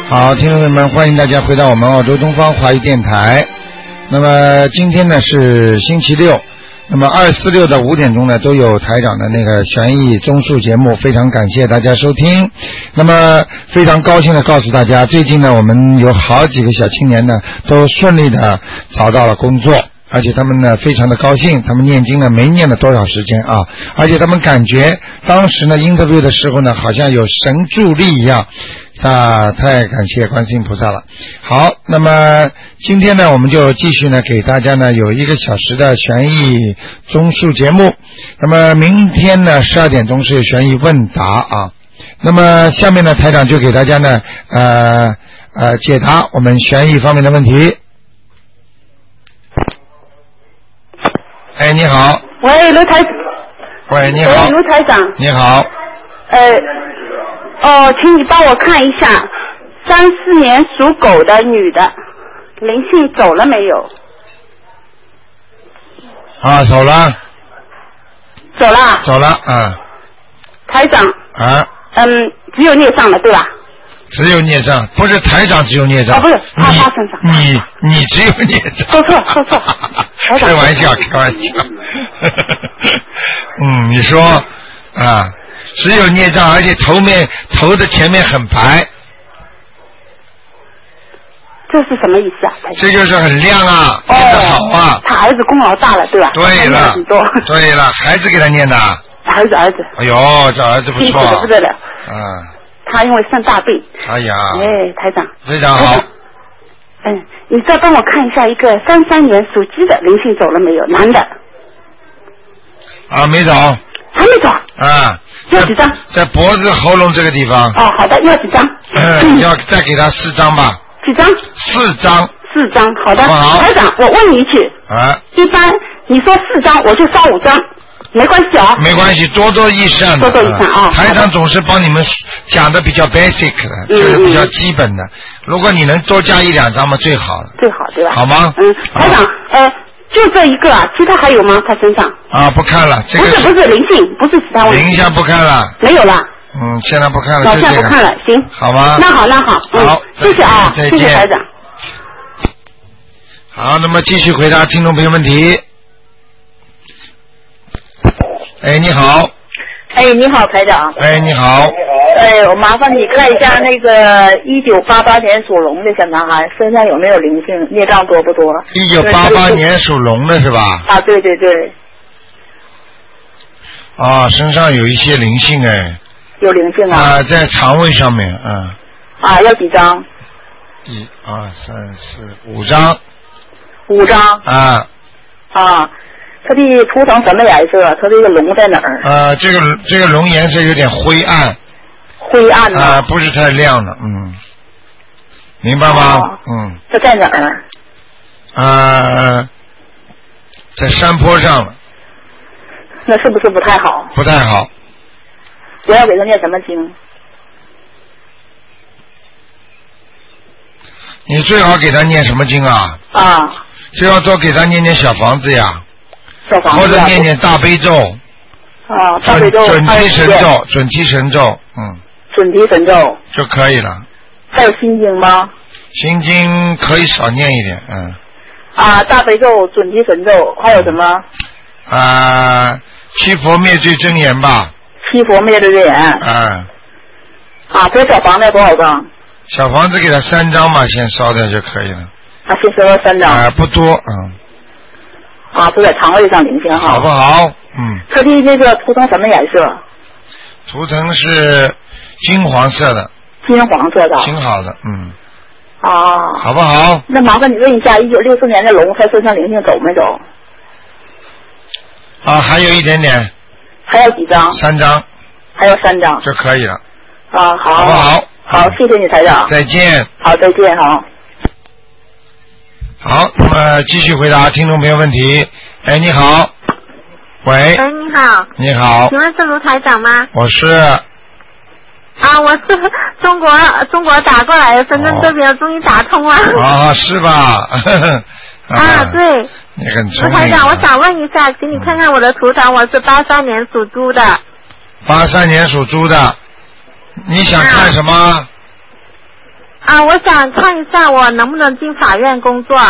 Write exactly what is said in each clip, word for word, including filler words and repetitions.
好，听众朋友们，欢迎大家回到我们澳洲东方华语电台。那么今天呢是星期六，那么二四六的五点钟呢都有台长的那个悬疑综述节目，非常感谢大家收听。那么非常高兴的告诉大家，最近呢我们有好几个小青年呢都顺利的找到了工作。而且他们呢非常的高兴，他们念经呢没念了多少时间啊，而且他们感觉当时呢 interview 的时候呢好像有神助力一样啊，太感谢观世音菩萨了。好，那么今天呢我们就继续呢给大家呢有一个小时的悬疑综述节目，那么明天呢十二点钟是悬疑问答啊。那么下面呢台长就给大家呢呃呃解答我们悬疑方面的问题。哎，你好。 喂，卢台。 喂，你好。 喂，卢台长。 你好。 呃，哦，请你帮我看一下，三四年属狗的女的，灵性走了没有？ 啊，走了。 走了。 走了，啊。 台长。 啊。 嗯，只有孽障了，对吧？ 只有孽障，不是台长只有孽障。 啊，不是，他他身上。 你你只有孽障。 说错说错。 开玩笑，开玩笑。嗯，你说啊，只有孽障，而且头面头的前面很白。 这是什么意思啊？ 这就是很亮啊，念得好啊。 他儿子功劳大了，对吧？ 对了， 很多。 对了，孩子给他念的。 儿子儿子。 哎呦，这儿子不错。 辛苦的不得了。 嗯。 他因为生大病。 哎呀。 哎，台长。 非常好。 嗯，你再帮我看一下一个三三年属鸡的灵性走了没有？男的。 啊，没走。 还没走。 啊。 要几张？ 在脖子喉咙这个地方。 哦，好的，要几张？ 嗯，要再给他四张吧。 几张？ 四张。 四张，好的。 好。 台长，我问你一句。 啊。 一般你说四张，我就烧五张。没关系啊， 没关系，多多益善的。 多多益善啊！ 台长总是帮你们讲的比较 basic 的，就是比较基本的。如果你能多加一两张嘛，最好了。 最好对吧？ 好吗？ 嗯，台长，呃，就这一个啊，其他还有吗？他身上？ 啊，不看了，这个不是不是灵性，不是其他问题。 灵性不看了。 没有了。 嗯，现在不看了。 老现在不看了，行。 好吗？ 那好，那好，嗯， 好， 谢谢啊，谢谢台长。 好，那么继续回答听众朋友问题。哎，你好。 哎，你好，台长。 哎，你好。 哎，我麻烦你看一下那个一九八八年属龙的小男孩身上有没有灵性，孽障多不多？ 一九八八年属龙的是吧？ 啊，对对对。 啊，身上有一些灵性哎。 有灵性啊。 啊，在肠胃上面，嗯。 啊，要几张？ 一二三四五张。 五张。 啊。 啊。它的图腾什么颜色？它这个龙在哪儿？ 呃，这个这个龙颜色有点灰暗。 灰暗的。 啊、呃，不是太亮的，嗯，明白吗？哦、嗯。 它在哪儿？ 呃，在山坡上了。 那是不是不太好？ 不太好。 我要给他念什么经？ 你最好给他念什么经啊？ 啊。 最好多给他念念小房子呀。或者念念大悲咒， 啊，大悲咒， 准提神咒，准提神咒，嗯， 准提神咒就可以了。 还有心经吗？ 心经可以少念一点，嗯。 啊，大悲咒、准提神咒，还有什么？ 啊，七佛灭罪真言吧。 七佛灭罪真言。 啊。 啊，这小房子多少张？ 小房子给他三张嘛，先烧掉就可以了。 啊，先烧到三张。 啊，不多，嗯。 啊，都在肠胃上灵性哈， 好不好？嗯。 它的那个图腾什么颜色？ 图腾是金黄色的。 金黄色的。 挺好的，嗯。 啊。 好不好？ 那麻烦你问一下，一九六四年的龙，它身上灵性走没走？ 啊，还有一点点。 还有几张？ 三张。 还有三张。 就可以了。 啊，好。 好不好？ 好，谢谢你，台长。 再见。 好，再见，好。 好，那么继续回答听众朋友问题。哎，你好，喂。 哎，你好。 你好。 请问是卢台长吗？ 我是。 啊，我是中国中国打过来的，深圳这边终于打通了。 啊，是吧？ 啊, 啊，对。 你很聪明。 卢台长，我想问一下，请你看看我的图腾，我是八三年属猪的。 八三年属猪的，你想看什么？ 啊，我想看一下我能不能进法院工作。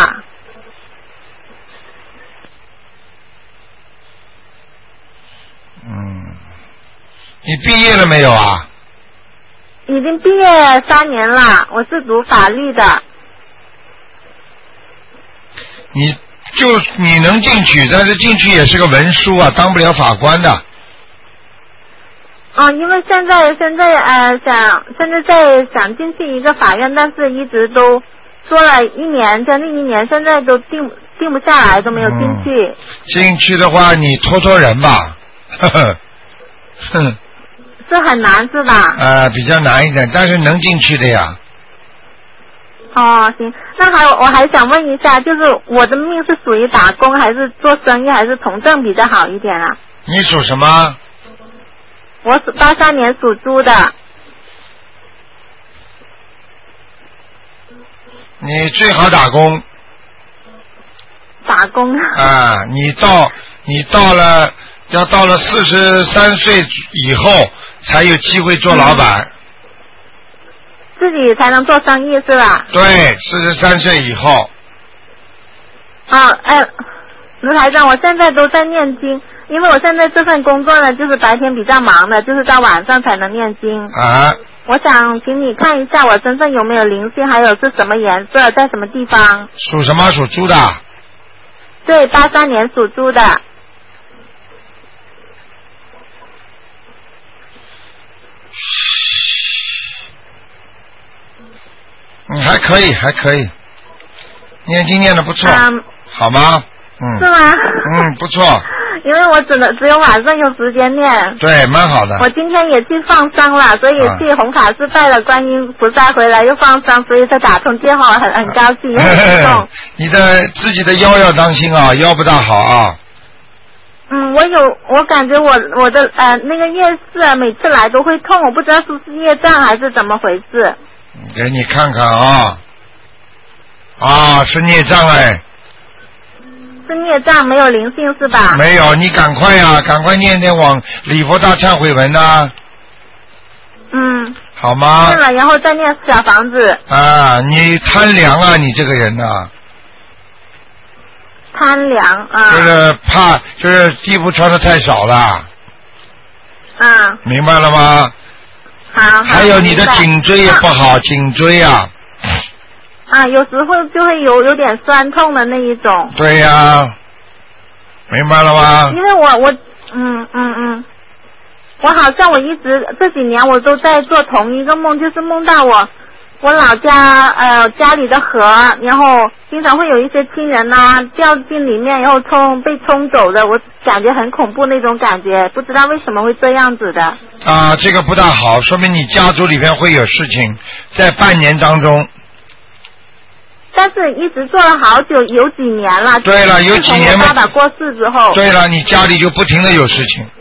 嗯，你毕业了没有啊？ 已经毕业三年了，我是读法律的。 你就你能进去，但是进去也是个文书啊，当不了法官的。 哦，因为现在现在呃想现在在想进去一个法院，但是一直都说了一年将近一年，现在都定定不下来，都没有进去。 嗯、进去的话，你托托人吧，呵呵，哼。 是很难是吧？ 呃，比较难一点，但是能进去的呀。 哦，行，那还有我还想问一下，就是我的命是属于打工还是做生意还是从政比较好一点啊？ 你属什么？ 我属八三年属猪的。 你最好打工。 打工。 啊，你到你到了要到了四十三岁以后才有机会做老板。嗯， 自己才能做生意是吧？ 对，四十三岁以后。 啊，哎，卢台长，我现在都在念经，因为我现在这份工作呢，就是白天比较忙的，就是到晚上才能念经。 啊。 我想请你看一下我身上有没有灵性，还有是什么颜色，在什么地方？ 属什么？属猪的。 对，八三年属猪的。 嗯，还可以，还可以，念经念的不错， 嗯， 好吗？嗯。 是吗？ 嗯，不错。 因为我只能只有晚上有时间念。 对，蛮好的。 我今天也去放生了，所以去红法寺拜了观音菩萨回来又放生，所以才打通电话，很很高兴，也很激动。 你的自己的腰要当心啊，腰不大好啊。 嗯，我有，我感觉我我的呃那个夜视啊，每次来都会痛，我不知道是不是业障还是怎么回事。 给你看看啊，啊，是孽障哎。 是孽障，没有灵性是吧？ 没有，你赶快呀、啊，赶快念点往礼佛大忏悔文呐、啊。 嗯。 好吗？ 念了，然后再念小房子。 啊，你贪凉啊，你这个人呐、啊。 贪凉啊。 就是怕，就是衣服穿的太少了。 啊。 明白了吗？ 好。 还有你的颈椎也不好，颈椎啊。 啊，有时候就会有有点酸痛的那一种。 对呀、啊，明白了吗？ 因为我我嗯嗯嗯，我好像我一直这几年我都在做同一个梦，就是梦到我我老家呃家里的河，然后经常会有一些亲人呐、啊、掉进里面，然后冲被冲走的，我感觉很恐怖那种感觉，不知道为什么会这样子的。 啊，这个不大好，说明你家族里面会有事情，在半年当中。 但是一直做了好久，有几年了。 对了，有几年嘛。 爸爸过世之后。 对了，你家里就不停的有事情。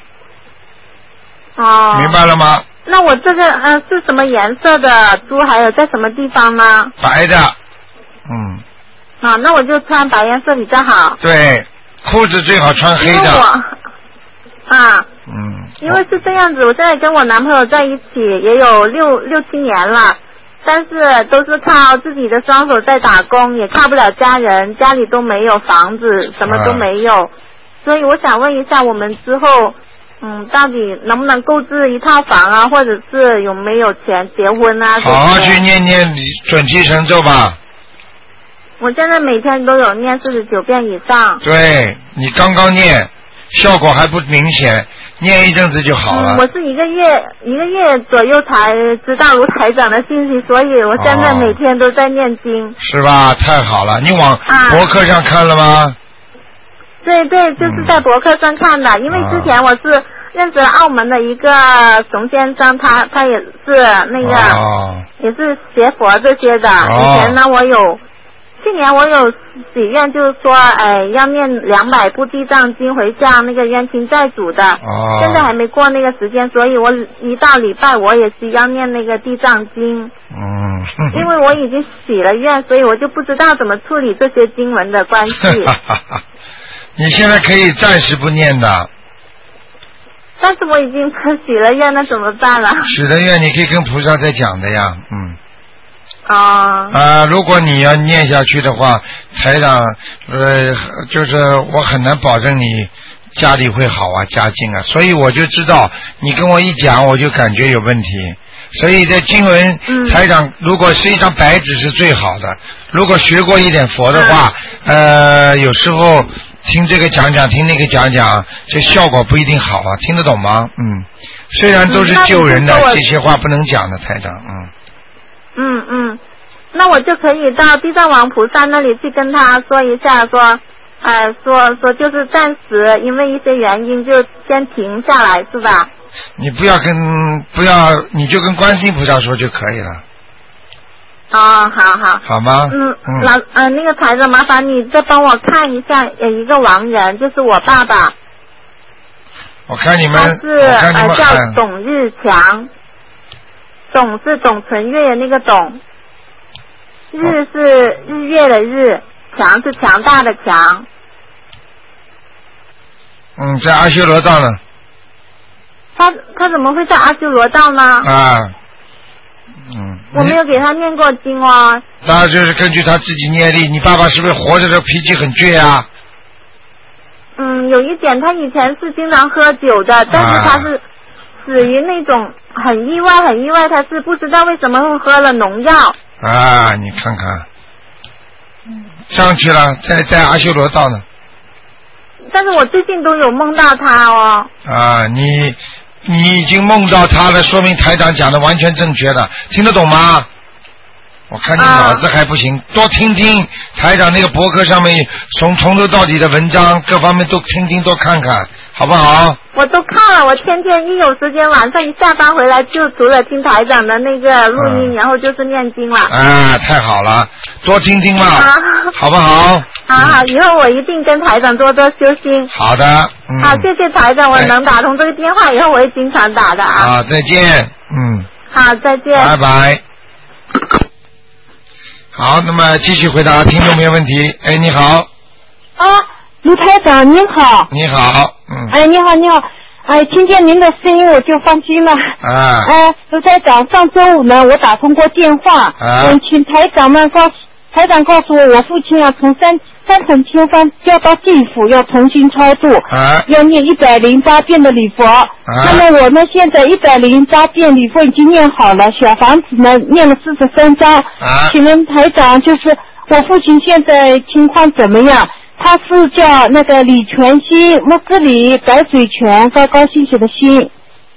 哦。 明白了吗？ 那我这个呃是什么颜色的猪？还有在什么地方呢？ 白的。嗯。 啊，那我就穿白颜色比较好。 对，裤子最好穿黑的。 因为我啊。 嗯。 因为是这样子，我现在跟我男朋友在一起也有六六七年了。但是都是靠自己的双手在打工，也靠不了家人，家里都没有房子，什么都没有，啊、所以我想问一下，我们之后，嗯，到底能不能购置一套房啊，或者是有没有钱结婚啊？ 好好去念念准提神咒吧。 我现在每天都有念四十九遍以上。 对，你刚刚念，效果还不明显。念一阵子就好了。 嗯、我是一个月一个月左右才知道卢台长的信息，所以我现在每天都在念经。哦、 是吧？太好了！你往博客上看了吗？ 啊、对对，就是在博客上看的。嗯、因为之前我是认识了澳门的一个熊先生，他他也是那个、哦、也是学佛这些的。哦、以前呢，我有。去年我有许愿，就是说，哎，要念两百部地藏经回向那个冤亲债主的。哦。现在还没过那个时间，所以我一到礼拜我也是要念那个地藏经。嗯。因为我已经许了愿，所以我就不知道怎么处理这些经文的关系。 你现在可以暂时不念的。 但是我已经许了愿，那怎么办了？ 许了愿，你可以跟菩萨再讲的呀，嗯。 啊。 啊，如果你要念下去的话，台长，呃，就是我很难保证你家里会好啊，家境啊，所以我就知道你跟我一讲，我就感觉有问题。所以在经文， 嗯、 台长如果是一张白纸是最好的。如果学过一点佛的话，嗯、呃，有时候听这个讲讲，听那个讲讲，这效果不一定好啊，听得懂吗？嗯，虽然都是救人的，这些话不能讲的，台长，嗯。 嗯嗯，那我就可以到地藏王菩萨那里去跟他说一下，说，呃，说说就是暂时因为一些原因就先停下来，是吧？ 你不要跟不要，你就跟观世音菩萨说就可以了。 哦，好好。 好吗？ 嗯嗯。老呃那个台长，麻烦你再帮我看一下，有一个亡人，就是我爸爸。 我看你们， 他是我看你们呃叫董日强，董是董存月的那个董，日是日月的日，强是强大的强。 嗯，在阿修罗道呢。 他他怎么会在阿修罗道呢？ 啊，嗯。 我没有给他念过经哦。 那就是根据他自己念力。你爸爸是不是活着的脾气很倔啊？ 嗯，有一点，他以前是经常喝酒的，但是他是死于那种很意外，很意外，他是不知道为什么会喝了农药。 啊，你看看，上去了，在在阿修罗道呢。 但是我最近都有梦到他哦。 啊，你你已经梦到他了，说明台长讲的完全正确的，听得懂吗？我看你脑子还不行，啊、多听听台长那个博客上面从从头到底的文章，各方面都听听，多看看，好不好？ 我都看了，我天天一有时间，晚上一下班回来就除了听台长的那个录音，嗯、然后就是念经了。 啊，太好了，多听听嘛，啊、好不好？ 好好，以后我一定跟台长多多修心。 好的，嗯。 好，谢谢台长，我能打通这个电话，以后我会经常打的啊。 好，再见，嗯。 好，再见。 拜拜。好，那么继续回答听众朋友问题。哎，你好。 啊，卢台长您好。 你好，嗯。 哎，你好，你好。哎，听见您的声音我就放心了。 啊。 哎，卢台长，上周五呢，我打通过电话， 啊、 嗯，请台长们告诉台长告诉我，我父亲啊从三三层天翻掉到地府，要重新超度， 啊、 要念一百零八遍的礼佛。啊、那么我呢，现在一百零八遍礼佛已经念好了，小房子呢念了四十三章。 啊、 请问台长，就是我父亲现在情况怎么样？他是叫那个李全兴，木字李，白水泉，高高兴兴的兴。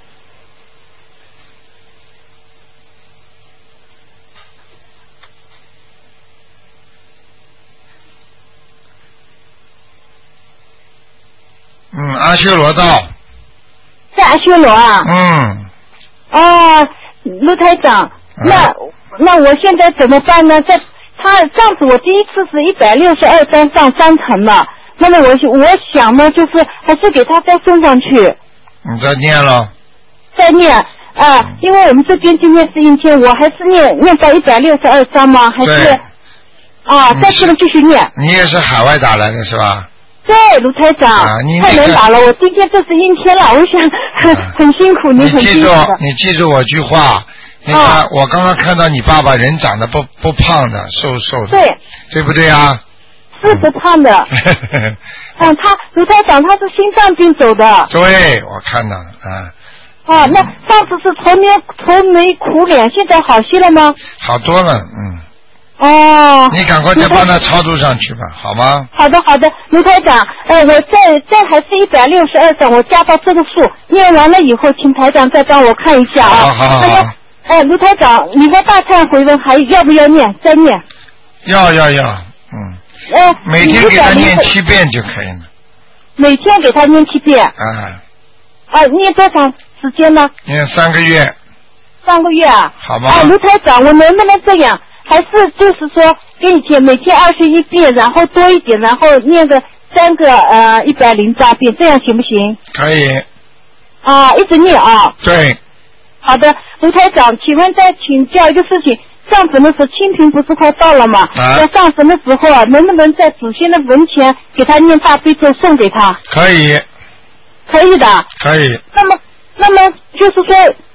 嗯，阿修罗道。 在阿修罗啊。 嗯。 哦，卢台长，嗯、那那我现在怎么办呢？在他上次我第一次是一百六十二张上三层了，那么我我想呢，就是还是给他再送上去。 你再念了。 再念啊、嗯，因为我们这边今天是阴天，我还是念念到一百六十二张吗？还是啊，再不能继续念。 你也是海外打来的是吧？ 对，卢台长，啊你那个、太能打了！我今天这是阴天了，我想很、啊、很辛苦，你很辛苦的。 你记住我句话，你看、啊、我刚刚看到你爸爸人长得不不胖的，瘦瘦的， 对， 对不对啊？ 是不胖的。嗯，他卢台长他是心脏病走的。 对，我看到了啊。 啊，那上次是愁眉愁眉苦脸，现在好些了吗？ 好多了，嗯。 哦， 你赶快再帮他超度上去吧，好吗？ 好的，好的，卢台长，呃，我再再还是一百六十二张，我加到这个数，念完了以后，请台长再帮我看一下啊。 好好好。那么， 哎，卢台长，你的大忏悔文还要不要念？再念。 要要要，嗯。 呃， 每天给他念七遍就可以了。 每天给他念七遍。 啊。 啊，念多长时间呢？ 念三个月。 三个月啊。 好吧。 啊，卢台长，我能不能这样？还是就是说，给你天每天二十一遍，然后多一点，然后念个三个呃一百零八遍，这样行不行？ 可以。 啊，一直念啊。 对。 好的，卢台长，请问再请教一个事情，上坟的时候清明不是快到了吗？ 啊。 在上坟的时候啊，能不能在祖先的坟前给他念大悲咒送给他？ 可以。 可以的。 可以。 那么，那么就是说，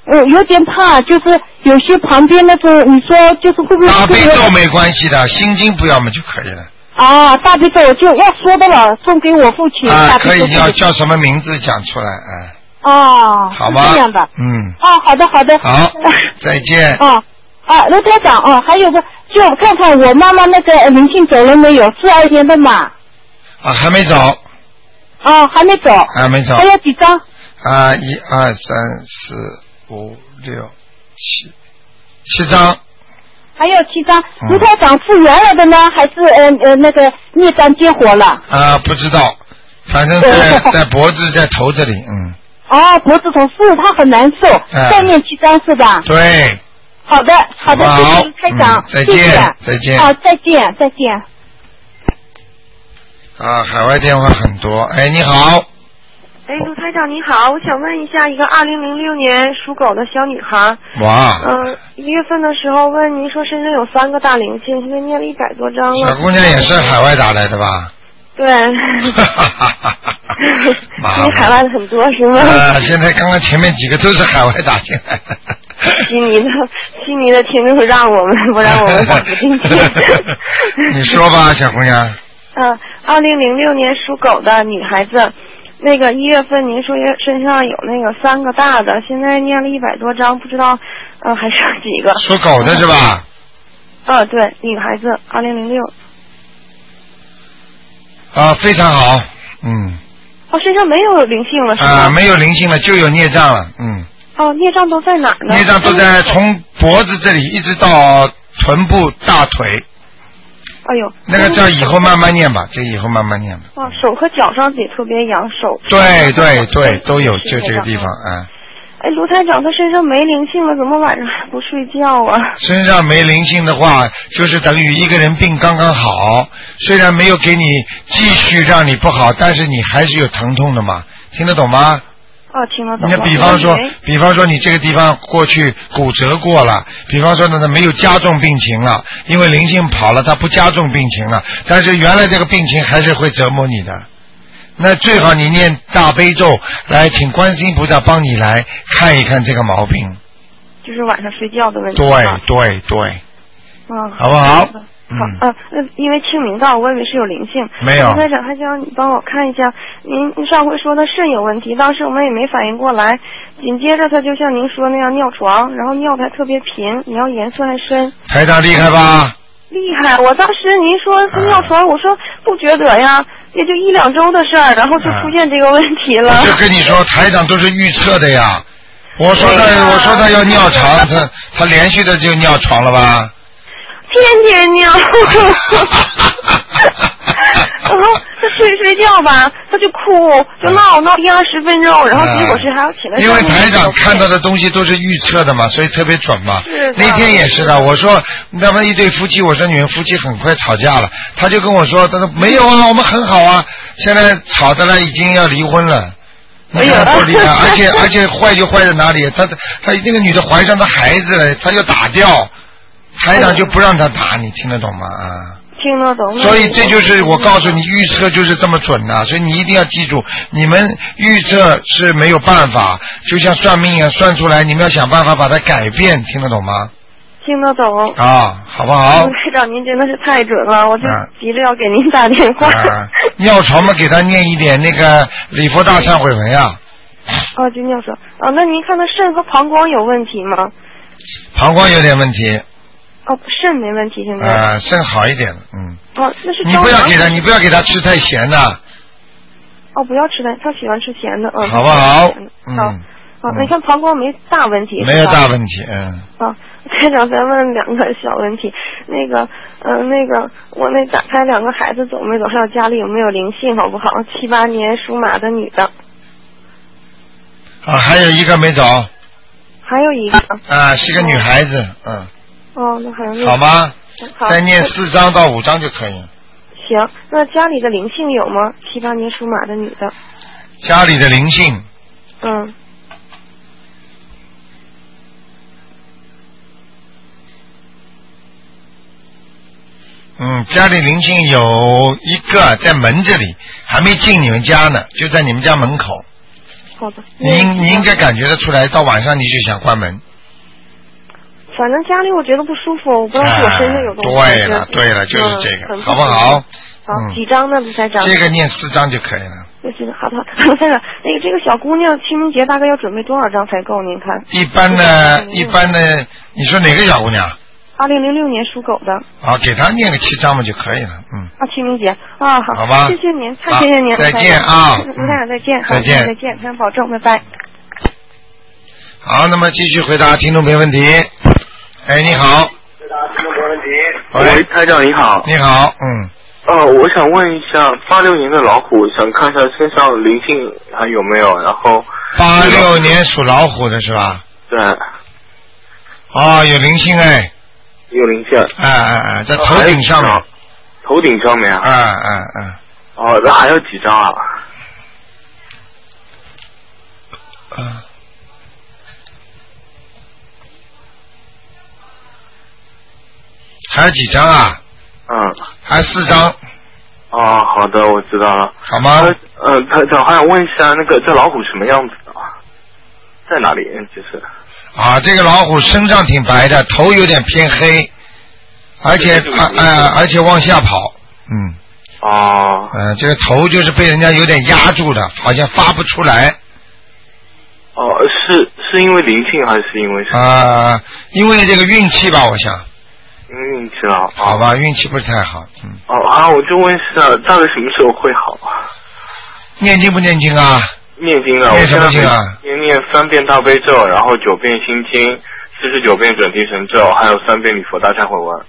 呃有点怕，就是有些旁边那个你说就是会不会大悲咒没关系的，心经不要嘛就可以了。 啊，大悲咒就要说的了，送给我父亲。 啊，可以，你要叫什么名字讲出来，哎。 哦， 好吗？ 这样的。 嗯。 哦，好的，好的。 好，再见。 哦，啊，卢台长，哦，还有个，就看看我妈妈那个灵性走了没有？四二年的马。 啊，还没走。 哦，还没走。 还没走。 还有几张？ 啊，一二三四五六七，七张。 还有七张。卢台长复原了的呢，还是呃呃那个孽障激活了？ 啊，不知道，反正在在脖子在头这里，嗯。 哦，脖子头是他很难受， 哎、 再念七张是吧？ 对。 好的，好的，谢谢台长、 嗯，再见， 谢谢再见。 好，再见，再见。 啊，海外电话很多。哎，你好。 哎，卢台长你好，我想问一下，一个二零零六年属狗的小女孩。 哇。 嗯、呃，一月份的时候问您说身上有三个大灵性，现在念了一百多张了。 小姑娘也是海外打来的吧？ 对。你海外的很多是吗？ 呃，现在刚刚前面几个都是海外打进来的。 悉尼的悉尼的听众让我们，不然我们打不进去。 你说吧，小姑娘。 嗯，二零零六年属狗的女孩子，那个一月份您说身上有那个三个大的，现在念了一百多张，不知道呃还剩几个。 属狗的是吧？ 啊，对，女孩子，二零零六。 啊，非常好，嗯。 哦，身上没有灵性了是吧？ 啊，没有灵性了，就有孽障了，嗯。 哦，孽障都在哪儿呢？ 孽障都在从脖子这里一直到臀部、大腿。 哎呦。 那个叫以后慢慢念吧，这以后慢慢念吧。 啊，手和脚上也特别痒，手。 对对对，都有，就这个地方啊。 哎，卢台长，他身上没灵性了，怎么晚上还不睡觉啊？ 身上没灵性的话，就是等于一个人病刚刚好，虽然没有给你继续让你不好，但是你还是有疼痛的嘛，听得懂吗？ 哦，听得懂。 那比方说，比方说你这个地方过去骨折过了，比方说呢没有加重病情了，因为灵性跑了，它不加重病情了，但是原来这个病情还是会折磨你的。那最好你念大悲咒来，请观世音菩萨帮你来看一看这个毛病。 就是晚上睡觉的问题。 对对对。 嗯。 好不好？ 好，呃，因为清明到，我以为是有灵性。 没有。 台长还想你帮我看一下，您上回说的肾有问题，当时我们也没反应过来，紧接着他就像您说那样尿床，然后尿的还特别频，尿颜色还深。 台长厉害吧？ 厉害！我当时您说是尿床，我说不觉得呀，也就一两周的事儿，然后就出现这个问题了。 我就跟你说，台长都是预测的呀。我说他，我说他要尿床，他他连续的就尿床了吧？ 天天尿。然后他睡睡觉吧，他就哭，就闹闹一二十分钟，然后结果是还要起来。 因为台长看到的东西都是预测的嘛，所以特别准嘛。 是。 那天也是的，我说那么一对夫妻，我说你们夫妻很快吵架了，他就跟我说，他说没有啊，我们很好啊，现在吵的了，已经要离婚了。你看多厉害，而且而且坏就坏在哪里？他他那个女的怀上他孩子了，他就打掉，台长就不让他打，你听得懂吗？啊。 听得懂。 所以这就是我告诉你，预测就是这么准的、啊，所以你一定要记住，你们预测是没有办法，就像算命一样算出来，你们要想办法把它改变，听得懂吗？ 听得懂。 啊，好不好？ 台长，您真的是太准了，我就急着要给您打电话。 啊、尿床嘛，给他念一点那个礼佛大忏悔文呀。 哦，就尿床。哦，那您看他肾和膀胱有问题吗？ 膀胱有点问题。 哦，肾没问题，现在。 啊、呃，肾好一点了，嗯。 哦，那是。 你不要给他，你不要给他吃太咸的。 哦，不要吃太，他喜欢吃咸的，嗯。 好不好？嗯。 好。好，那你看膀胱没大问题。 没有大问题，嗯。 啊，台长再问两个小问题，那个，嗯、呃，那个，我那打胎两个孩子走没走？还有家里有没有灵性，好不好？七八年属马的女的。 啊，还有一个没走。 还有一个。 啊，是个女孩子，嗯。 哦，那还有那好吗？ 好， 再念四张到五张就可以了。 行，那家里的灵性有吗？七八年属马的女的。 家里的灵性。 嗯。 嗯，家里灵性有一个在门这里，还没进你们家呢，就在你们家门口。 好的。 你你应该感觉得出来，到晚上你就想关门。 反正家里我觉得不舒服，我不知道是我身上有东西。 对了对了，就是这个，好不好？ 好，几张呢，卢台长？ 这个念四张就可以了。 就是好的，卢台长，那个这个小姑娘清明节大概要准备多少张才够？您看。 一般的，一般的，你说哪个小姑娘？ 二零零六年属狗的。 好，给她念个七张嘛就可以了，嗯。 啊，清明节啊，好。 好吧。 谢谢您，太谢谢您。 再见啊！ 卢台长再见， 再见再见，台长保重，拜拜。 好，那么继续回答听众朋友问题。哎，你好。 回答听众朋友问题。 喂， 台长你好。 你好，嗯。 呃，我想问一下，八六年的老虎，想看一下身上灵性还有没有，然后。 八六年属老虎的是吧？ 对。 哦，有灵性哎。 有灵性。 哎哎哎，在头顶上面。 呃、头顶上面啊。 哎哎哎。 哦，那还有几张啊？ 嗯。还有几张啊？ 嗯。 还有四张。 哦，好的，我知道了。 好吗？ 呃，台长还想问一下，那个这老虎什么样子的？在哪里？就是。 啊，这个老虎身上挺白的，头有点偏黑，而且啊啊，而且往下跑，嗯。 哦。 嗯、呃，这个头就是被人家有点压住的，好像发不出来。 哦，是是因为灵性还是因为什么？ 啊、呃，因为这个运气吧，我想。 运气了。 好吧，运气不是太好，嗯。 哦啊，我就问一下，大概什么时候会好啊？ 念经不念经啊？ 念经啊， 念什么经啊？ 念念三遍大悲咒，然后九遍心经，四十九遍准提神咒，还有三遍礼佛大忏悔文。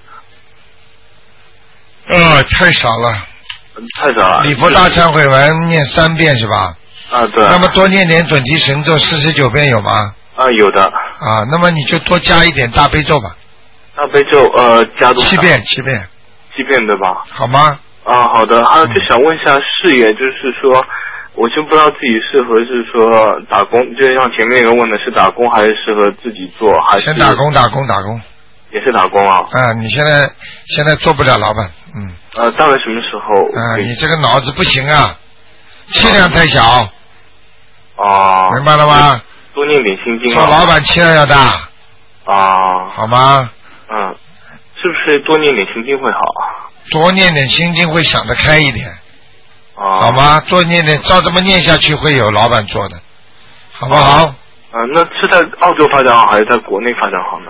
呃，太少了。 太少了。 礼佛大忏悔文念三遍是吧？ 啊，对。 那么多念点准提神咒四十九遍有吗？ 啊，有的。 啊，那么你就多加一点大悲咒吧。 大悲咒呃加多少？ 七遍，七遍。 七遍对吧？ 好吗？ 啊，好的。还有就想问一下事业，就是说。我就不知道自己适合是说打工，就像前面那个问的是打工还是适合自己做，还是先打工打工打工， 也是打工啊。 啊，你现在现在做不了老板，嗯。 呃，大概什么时候？ 啊，你这个脑子不行啊，气量太小。 哦。 明白了吗？ 多念点心经啊。 做老板气量要大。 啊。 好吗？ 嗯，是不是多念点心经会好？ 多念点心经会想得开一点。 啊， 好吗？多念点，照这么念下去，会有老板做的，好不好？ 嗯、呃，那是在澳洲发展好，还是在国内发展好呢？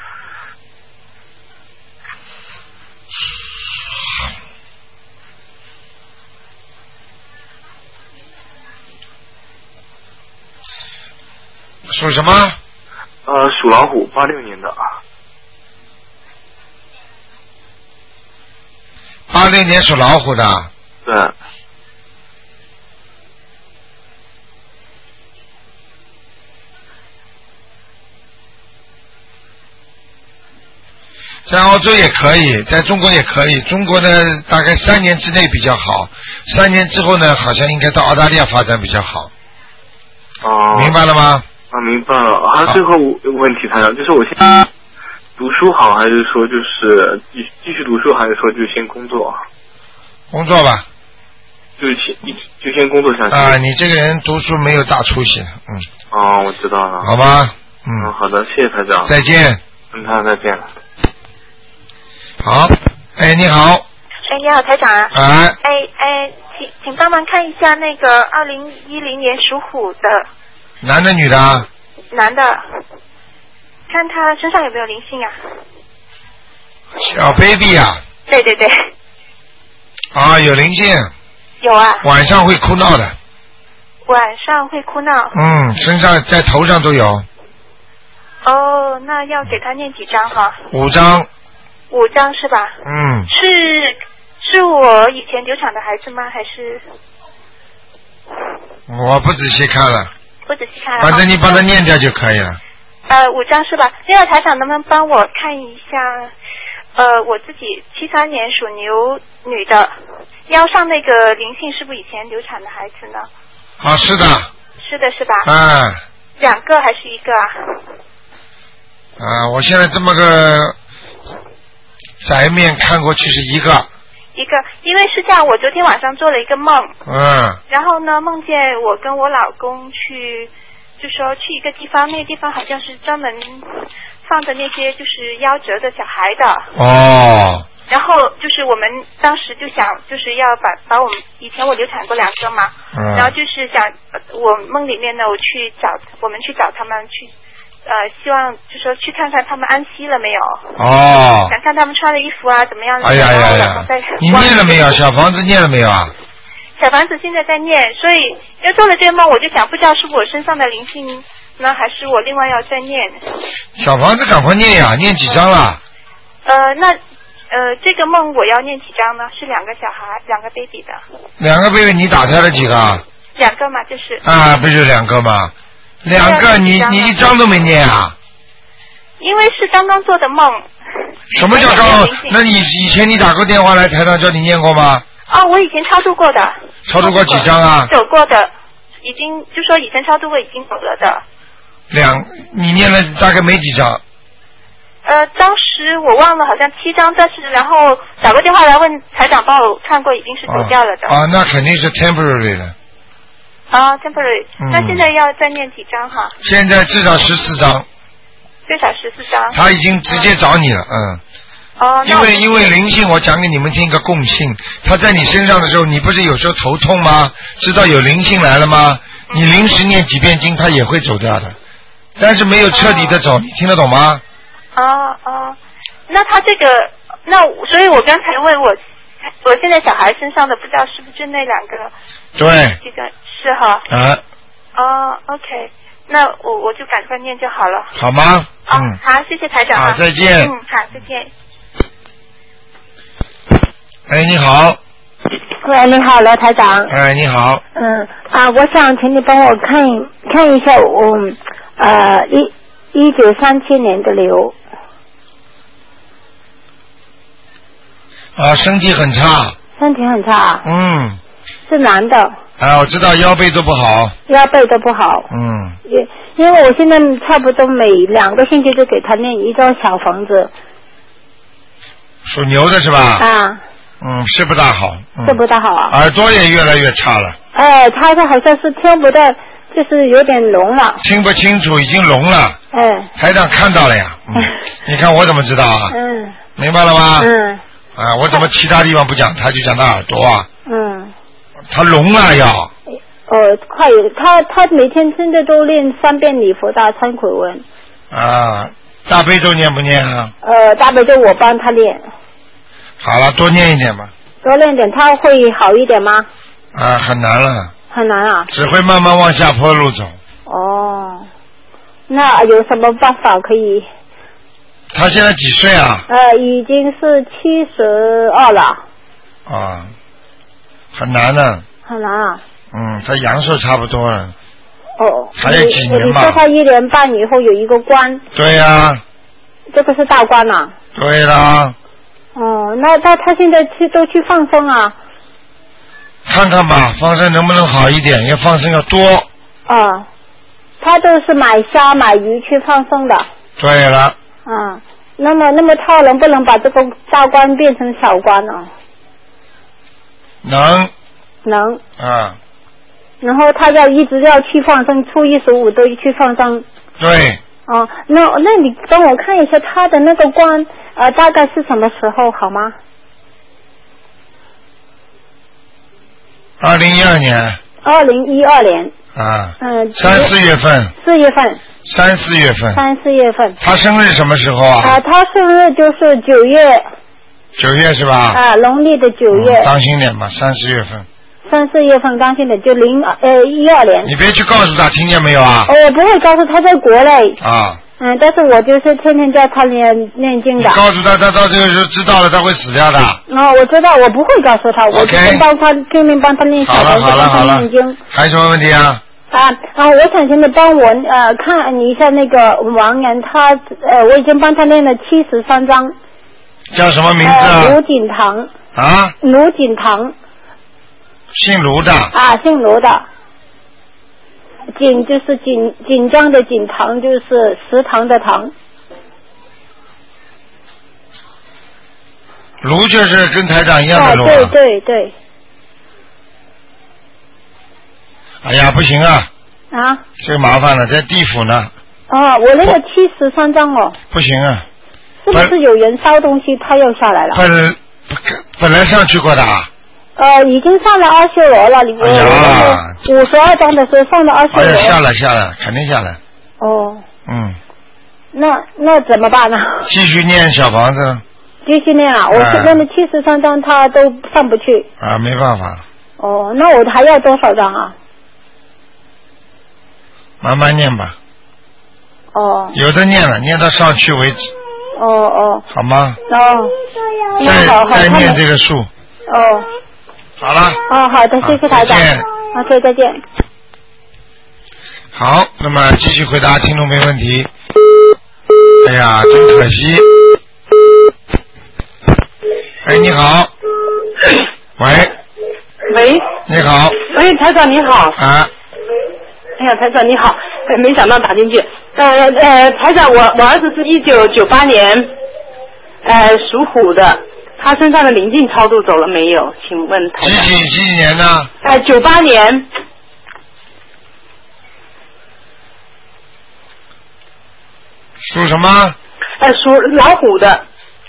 属什么？ 呃，属老虎，八六年的。 八六年属老虎的。 对。 在澳洲也可以，在中国也可以。中国呢，大概三年之内比较好，三年之后呢，好像应该到澳大利亚发展比较好。 哦。 明白了吗？ 啊，明白了。还有最后一个问题，台长，就是我现在读书好，还是说就是继继续读书，还是说就先工作？ 工作吧。 就先就先工作下去。 啊，你这个人读书没有大出息，嗯。 哦，我知道了。 好吧。嗯。 嗯，好的，谢谢台长。 再见。 嗯，台长再见。 好，哎，你好。 哎，你好，台长。 哎。 哎哎，请请帮忙看一下那个二零一零年属虎的。 男的女的？ 男的，看他身上有没有灵性啊？ 小 baby 啊。 对对对。 啊，有灵性。 有啊。 晚上会哭闹的。 晚上会哭闹。 嗯，身上在头上都有。 哦，那要给他念几张哈？ 五张。 五张是吧？ 嗯。 是是我以前流产的孩子吗？还是？ 我不仔细看了。 不仔细看了。 反正你帮他念掉就可以了。 呃，五张是吧？另外台长能不能帮我看一下？呃，我自己七三年属牛女的，腰上那个灵性是不是以前流产的孩子呢？ 啊，是的。 是的，是吧？ 嗯。 两个还是一个啊？ 啊，我现在这么个窄面看过去是一个。 一个， 因为是这样，我昨天晚上做了一个梦， 嗯， 然后呢，梦见我跟我老公去，就说去一个地方，那个地方好像是专门放的那些就是夭折的小孩的。 哦。 然后就是我们当时就想，就是要把把我们以前我流产过两个嘛， 嗯， 然后就是想我梦里面呢，我去找我们去找他们去，呃，希望就说去看看他们安息了没有。 哦。 想看他们穿的衣服啊怎么样。 哎呀呀呀！你念了没有？小房子念了没有啊？ 小房子现在在念，所以因为做了这个梦，我就想不知道是我身上的灵性呢，还是我另外要再念。 小房子赶快念呀，念几张了？ 呃，那。呃，这个梦我要念几张呢？是两个小孩，两个 baby 的。 两个 baby， 你打胎了几个？ 两个嘛，就是。 啊，不就两个吗？两个，你你一张都没念啊？ 因为是刚刚做的梦。 什么叫刚刚？那你以前你打过电话来台上叫你念过吗？ 哦，我以前超度过的。 超度过几张啊？ 走过的，已经就说以前超度过已经走了的。 两，你念了大概没几张？ 呃，当时我忘了，好像七张，但是然后打个电话来问台长帮我看过，已经是走掉了的。 啊，啊那肯定是 temporary 了。 啊 ，temporary，、嗯、那现在要再念几张哈？ 现在至少十四张。 最少十四张。 他已经直接找你了，嗯。 哦。 因为因为灵性，我讲给你们听一个共性，他在你身上的时候，你不是有时候头痛吗？知道有灵性来了吗？你临时念几遍经，他也会走掉的，但是没有彻底的走，你听得懂吗？ 哦哦，那他这个，那所以我刚才问我，我现在小孩身上的不知道是不是那两个？ 对。 这个是哈。 啊。 哦 ，OK， 那我我就赶快念就好了。 好吗？ 哦、嗯。好，谢谢台长。 好，再见。 嗯，好，再见。 哎，你好。 喂，你好，罗台长。 哎，你好。 嗯啊，我想请你帮我看看一下我呃一一九三七年的牛。 啊，身体很差。 身体很差。 嗯。 是男的。 啊，我知道腰背都不好。 腰背都不好。 嗯。 因因为我现在差不多每两个星期就给他念一张小房子。 属牛的是吧？ 啊。 嗯，是不大好。嗯、 是不大好啊。 耳朵也越来越差了。 哎，他是好像是听不到，就是有点聋了。 听不清楚，已经聋了。 哎。 台长看到了呀。嗯。你看我怎么知道啊？ 嗯。 明白了吗？ 嗯。 啊，我怎么其他地方不讲，他就讲他耳朵啊？ 嗯。 他聋了要。 哦，快有他他每天现在都练三遍礼佛大忏悔文。 啊，大悲咒念不念啊？ 呃，大悲咒我帮他练。 好了，多念一点吧。 多练点，他会好一点吗？ 啊，很难了。 很难啊。 只会慢慢往下坡路走。 哦，那有什么办法可以？ 他现在几岁啊？ 呃，已经是七十二了。 啊，很难的。 很难啊。 嗯，他阳寿差不多了。 哦。 还有几年吧。 你说他一年半以后有一个官。 对呀、啊。 这个是大官啊。 对啦。 哦，那那他现在去都去放生啊？ 看看吧，放生能不能好一点？要放生要多。 啊，他都是买虾买鱼去放生的。 对了。 啊，那么那么他能不能把这个大官变成小官呢？ 能。 能。 啊。 然后他要一直要去放生，初一十五都去放生。 对。 哦，那那你帮我看一下他的那个官，呃，大概是什么时候好吗？ 二零一二年。 二零一二年。 啊。 嗯。 三四月份。 四月份。 三四月份。 三四月份。 他生日什么时候啊？ 啊，他生日就是九月。 九月是吧？ 啊，农历的九月。 嗯、当心点吧，三四月份。 三四月份刚性的，就零呃一二年。 你别去告诉他，听见没有啊？ 哦，我不会告诉他在国内。 啊。 嗯，但是我就是天天叫他念念经的。 你告诉他，他到这个时候知道了，他会死掉的。 哦，我知道，我不会告诉他， okay. 我就是帮他拼命帮他念小房子，帮他念经。 还有什么问题啊？ 啊啊！我想请你帮我呃看一下那个王人，他呃我已经帮他念了七十三章。 叫什么名字啊？ 呃、卢锦堂。 啊？ 卢锦堂。 姓卢的。 啊，姓卢的。锦就是紧紧张的紧，堂就是食堂的堂。 炉就是跟台长一样的炉、啊。 对对对。 哎呀，不行啊！ 啊？ 这个麻烦了，在地府呢。 哦，我那个七十三张哦。 不行啊！ 是不是有人烧东西，他又下来了？ 本本来上去过的啊。 呃，已经上了阿修罗了，你哎呀， 五十二张的时候上了阿修罗。 哎呀，下来下来，肯定下来。 哦。 嗯。 那那怎么办呢？ 继续念小房子。 继续念啊！我现在的七十三张他都上不去。 啊，没办法。 哦，那我还要多少张啊？ 慢慢念吧。 哦。 有的念了，念到上去为止。 哦哦。 好吗？ 哦。 再再念这个数。 哦。 好了。 哦，好的，谢谢台长。 再见。 OK，再见。 好，那么继续回答听众没问题。哎呀，真可惜。哎，你好。喂。 喂。 你好。 喂，台长你好。 啊。 哎呀，台长你好，没想到打进去。呃呃，台长，我我儿子是一九九八年，呃，属虎的，他身上的灵性超度走了没有？请问台长。 几几几几年呢？ 呃，九八年。 属什么？ 呃，属老虎的。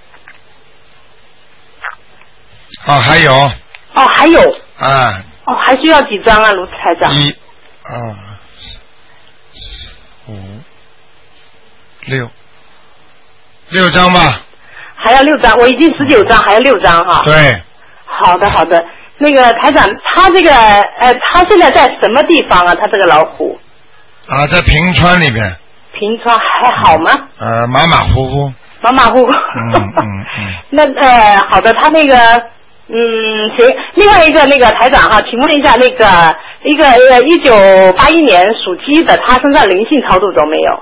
哦，还有。 哦，还有。 啊。 哦，还需要几张啊，卢台长？ 一、二、五、六，六张吧。 还要六张，我已经十九张，还要六张哈。 对。 好的，好的。那个台长，他这个呃，他现在在什么地方啊？他这个老虎。 啊，在平川里边。 平川还好吗？ 呃，马马虎虎。 马马虎虎。 嗯嗯嗯。 那呃，好的，他那个嗯行，另外一个那个台长哈，请问一下那个一个呃一九八一年属鸡的，他身上灵性超度走没有？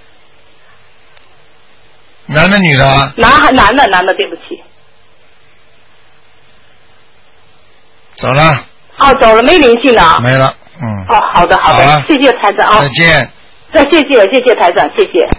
男的女的？ 男孩男的男的，对不起。 走了。 哦，走了，没灵性了。 没了，嗯。 哦，好的好的， 好谢谢台长啊。 再见。 再谢谢谢谢台长，谢谢。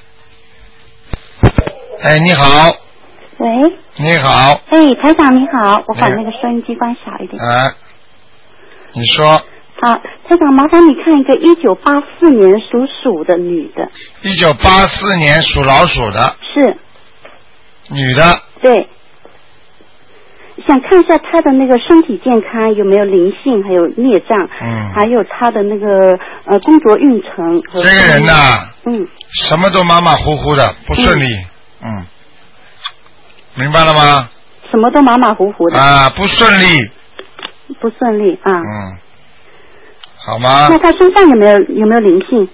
哎，你好。 喂。 你好。 哎，台长你好，我把那个收音机关小一点。 哎。你说。 啊，台长，麻烦你看一个一九八四年属鼠的女的。 一九八四年属老鼠的。 是。女的。对。想看一下她的那个身体健康有没有灵性，还有孽障，嗯，还有她的那个呃工作运程。 这个人呐， 嗯， 什么都马马虎虎的，不顺利，嗯，嗯明白了吗？ 什么都马马虎虎的。 啊，不顺利。 不顺利啊。 嗯。好吗？ 那她身上有没有有没有灵性？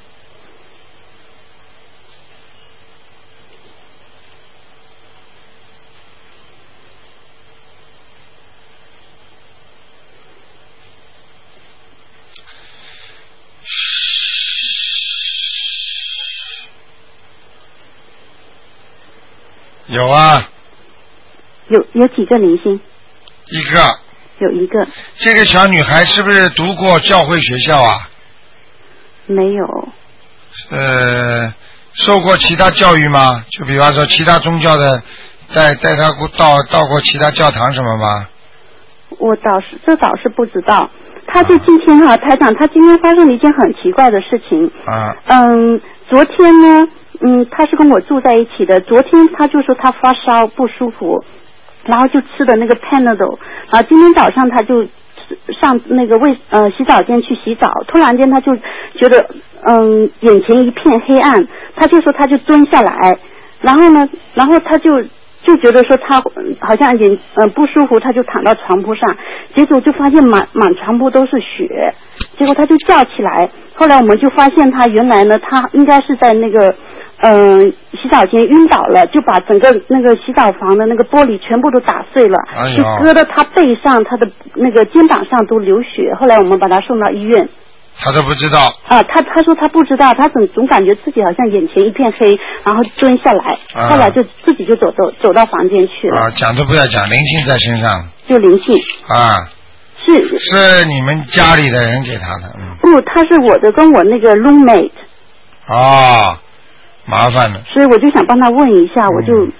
有啊。 有有几个灵性？ 一个。 有一个。 这个小女孩是不是读过教会学校啊？ 没有。 呃，受过其他教育吗？就比方说其他宗教的，带带她到到过其他教堂什么吗？ 我倒是这倒是不知道。他就今天哈、啊，台长，他今天发生了一件很奇怪的事情。 啊。 嗯，昨天呢，嗯，他是跟我住在一起的。昨天他就说他发烧不舒服，然后就吃的那个 Panadol， 啊，今天早上他就上那个卫呃洗澡间去洗澡，突然间他就觉得嗯眼前一片黑暗，他就说他就蹲下来，然后呢，然后他就。就觉得说他好像眼呃不舒服，他就躺到床铺上，结果就发现满满床铺都是血，结果他就叫起来。后来我们就发现他原来呢，他应该是在那个嗯、呃、洗澡间晕倒了，就把整个那个洗澡房的那个玻璃全部都打碎了， 哎、 就割到他背上，他的那个肩膀上都流血。后来我们把他送到医院。 他都不知道啊，他他说他不知道，他总总感觉自己好像眼前一片黑，然后蹲下来，啊、后来就自己就走走走到房间去了。 啊，讲都不要讲，灵性在身上。 就灵性。 啊。 是。 是你们家里的人给他的，嗯。 不，他是我的，跟我那个 roommate。 哦，麻烦了。 所以我就想帮他问一下，嗯、我就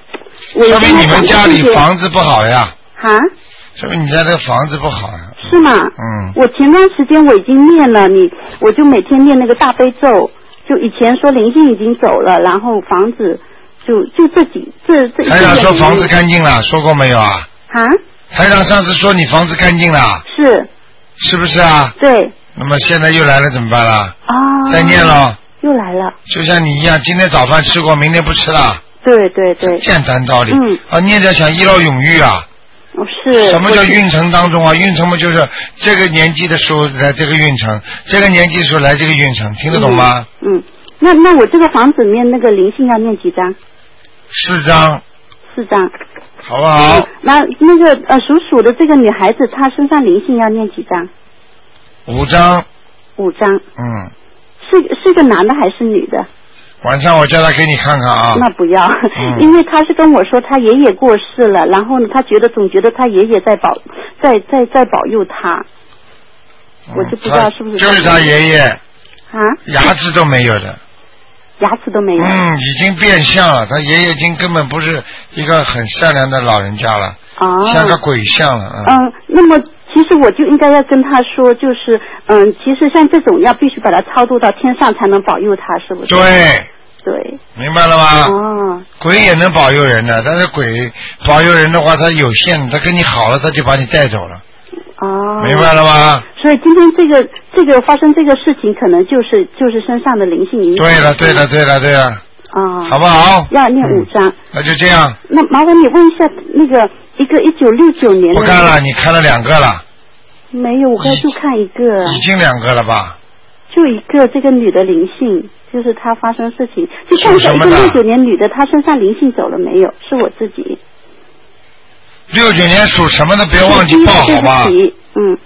说明你们家里房子不好呀。 啊？ 说明你家这个房子不好呀。 是吗？ 嗯。 我前段时间我已经念了，你我就每天念那个大悲咒，就以前说灵性已经走了，然后房子就就这几这这。 台长说房子干净了，说过没有啊？ 啊？ 台长上次说你房子干净了。 是。 是不是啊？ 对。 那么现在又来了怎么办了？ 啊。 再念了。 又来了。 就像你一样，今天早饭吃过，明天不吃了。 对对对。 简单道理。 嗯。 啊，念着想一劳永逸啊。 是。 什么叫运程当中啊？运程嘛，就是这个年纪的时候来这个运程，这个年纪的时候来这个运程，听得懂吗？ 嗯。嗯那那我这个房子里面那个灵性要念几张？ 四张。 四张。 好不好？ 嗯、那那个呃属鼠的这个女孩子，她身上灵性要念几张？ 五张。 五张。 嗯。 是是个男的还是女的？ 晚上我叫他给你看看啊。 那不要， 嗯、 因为他是跟我说他爷爷过世了，然后呢，他觉得总觉得他爷爷在保在在在保佑他， 嗯、 我就不知道是不是。 就是他爷爷。 啊。 牙齿都没有的。 牙齿都没有。 嗯，已经变相了。他爷爷已经根本不是一个很善良的老人家了， 哦、 像个鬼像了。 嗯、呃，那么其实我就应该要跟他说，就是嗯，其实像这种要必须把他超度到天上才能保佑他，是不是？ 对。 对。 明白了吗？ 哦。 鬼也能保佑人的，但是鬼保佑人的话，他有限，他跟你好了，他就把你带走了。 哦。 明白了吗？ 所以今天这个这个发生这个事情，可能就是就是身上的灵性影响。 对了，对了，对了，对了。 啊。 好不好？ 要念五张、嗯。 那就这样。 那麻烦你问一下，那个一个一九六九年的。 不看了，你看了两个了。 没有，我刚才就看一个。 已经两个了吧？ 就一个，这个女的灵性，就是她发生事情，就看一下一个六九年女的，她身上灵性走了没有？是我自己。 六九年属什么的，别忘记报好吧？ 嗯。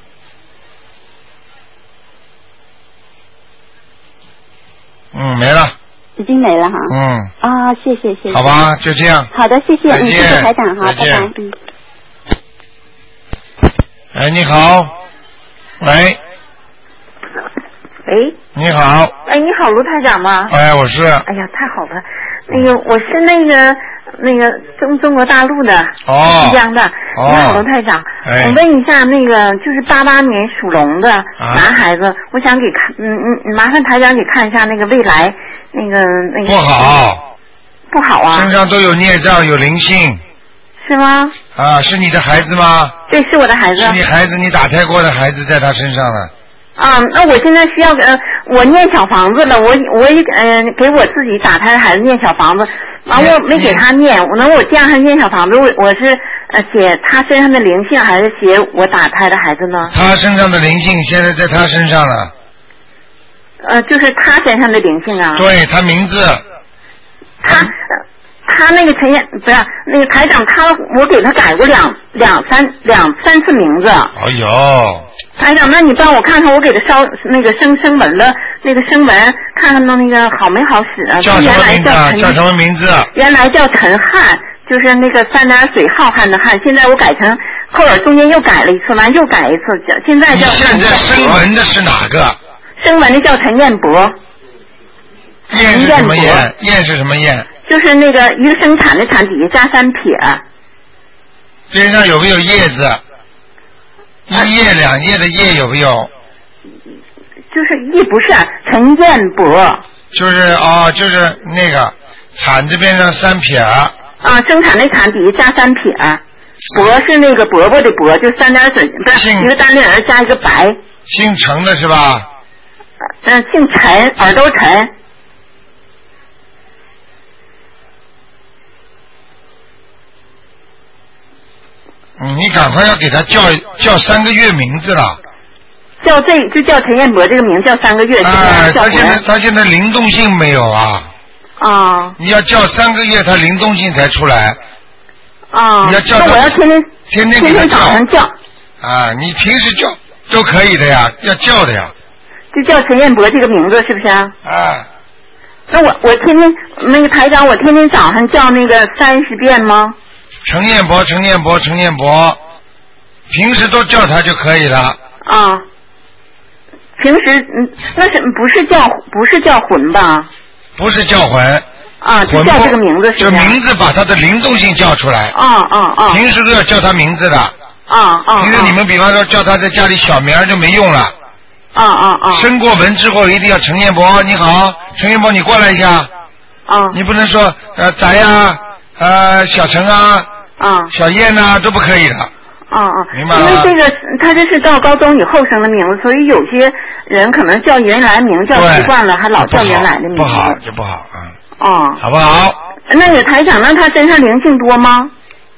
嗯，没了。 已经没了哈。 嗯。 啊，谢谢谢谢。 好吧，就这样。 好的，谢谢，嗯，谢谢台长哈， 拜拜拜，嗯。 哎，你好，喂。 喂。 你好。 哎，你好，卢台长吗？ 哎，我是。 哎呀，太好了，那个我是那个那个中中国大陆的， 哦， 新疆的。 哦。 你好，卢台长。 哎。 我问一下，那个就是八八年属龙的男孩子，啊、我想给看，嗯嗯，麻烦台长给看一下那个未来，那个那个。 不好。 不好啊。 身上都有孽障，有灵性。 是吗？ 啊，是你的孩子吗？ 对，是我的孩子。 是你孩子，你打胎过的孩子在他身上了。 啊，那我现在需要呃，我念小房子了，我我也呃给我自己打胎的孩子念小房子，完我没给他念，我能我这样还念小房子，我我是呃写他身上的灵性，还是写我打胎的孩子呢？ 他身上的灵性现在在他身上了。 呃，就是他身上的灵性啊。 对他名字。 他。他那个陈彦不是那个台长，他我给他改过两两三两三次名字。 哎呦！ 台长，那你帮我看看，我给他烧那个生生文了，那个生文看看那那个好没好使啊？ 叫什么名字啊？叫什么名字？ 原来叫陈汉，就是那个三点水浩瀚的瀚，现在我改成后边中间又改了一次，完又改一次，现在叫。 现在生文的是哪个？ 生文的叫陈彦博。 彦是什么彦？彦是什么彦？ 就是那个一个生产的产底下加三撇， 边上有没有叶子？一叶两叶的叶有没有？ 就是一不是陈彦博。 就是哦，就是那个产字边上三撇。啊， 生产的产底下加三撇，伯是那个伯伯的伯，就三点水，不是一个单立人加一个白。 姓陈的是吧？ 嗯、呃，姓陈，耳朵陈。 嗯，你赶快要给他叫叫三个月名字了。 叫这就叫陈彦博这个名叫三个月。 啊，他现在他现在灵动性没有啊。 啊。 你要叫三个月，他灵动性才出来。 啊。 你要叫他。 那我要天天天天给他叫。天天早上叫。 啊，你平时叫都可以的呀，要叫的呀。 就叫陈彦博这个名字是不是啊？ 啊。 那我我天天那个台长，我天天早上叫那个三十遍吗？ 陈彦博，陈彦博，陈彦博，平时都叫他就可以了。 啊，平时嗯，那是不是叫不是叫魂吧？ 不是叫魂， 啊，就叫这个名字是就名字把他的灵动性叫出来。 啊啊啊！ 平时都要叫他名字的。 啊啊！ 平时你们比方说叫他在家里小名就没用了。 啊啊啊！ 升过门之后一定要陈彦博，你好，陈彦博，你过来一下。 啊。 你不能说呃翟呀，呃小陈啊， 啊， 小燕呐、都不可以的。 啊啊， 明白了。 因为这个他这是到高中以后生的名字，所以有些人可能叫原来名叫习惯了，还老叫原来的名字。 不好就不好啊。 哦。 好不好？ 那个台长，那他身上灵性多吗？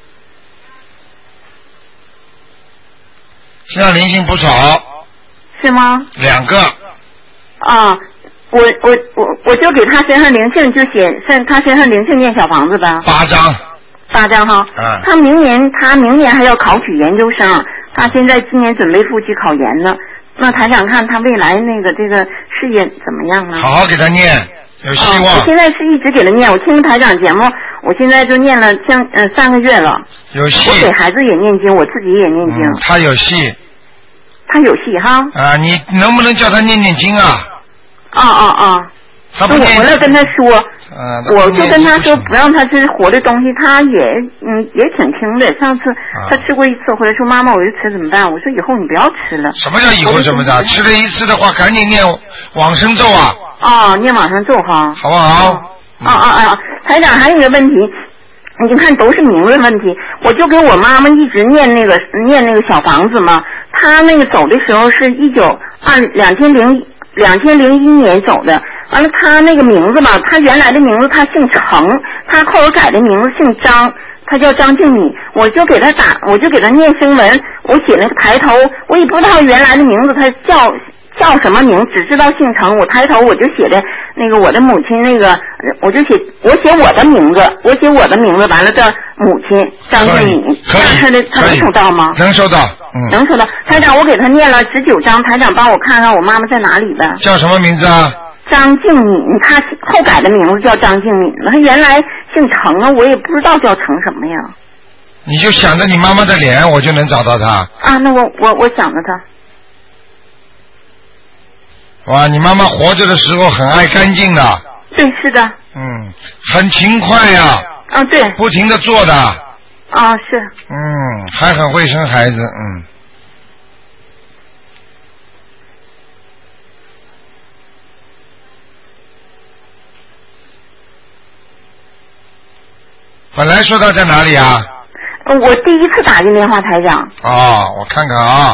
身上灵性不少。 是吗？ 两个。 啊，我我我我就给他身上灵性，就写身他身上灵性念小房子呗。 八张。 八张哈。 嗯。 他明年他明年还要考取研究生，他现在今年准备复习考研呢。那台长看他未来那个这个事业怎么样啊？ 好好给他念，有希望。 啊、我现在是一直给他念，我听台长节目，我现在就念了将呃三个月了。 有戏。 我给孩子也念经，我自己也念经。 嗯、他有戏。 他有戏哈。 啊，你能不能叫他念念经啊？ 啊啊啊！ 他不念。 我回来跟他说， 呃、 我就跟他说不让他吃活的东西，他也嗯也挺听的。上次他吃过一次，回来说妈妈我就吃怎么办？我说以后你不要吃了。 什么叫以后怎么的？吃了一次的话，赶紧念往生咒啊！ 啊，念往生咒哈。 好不好？ 啊啊啊！台长还有一个问题。你看都是名字问题，我就给我妈妈一直念那个念那个小房子嘛。她那个走的时候是一九二两千零两千零一年走的，完了她那个名字吧，她原来的名字她姓程，她后来改的名字姓张，她叫张静敏。我就给她打，我就给她念声文，我写那个抬头，我也不知道原来的名字她叫叫什么名，只知道姓程。我抬头我就写的那个我的母亲那个，我就写我写我的名字，我写我的名字，完了叫母亲张静敏。 可以， 他的他能收到吗？ 能收到，嗯， 能收到。台长，我给他念了十九章，台长帮我看看我妈妈在哪里呗。 叫什么名字啊？ 张静敏，他后改的名字叫张静敏，他原来姓程啊，我也不知道叫程什么呀。 你就想着你妈妈的脸，我就能找到她。 啊，那我我我想着她。 哇，你妈妈活着的时候很爱干净的。 对，是的。 嗯，很勤快呀。 啊，对。 不停的做的。 啊，是。 嗯，还很会生孩子，嗯。本来说他在哪里啊？ 我第一次打进电话，台长。 哦，我看看啊。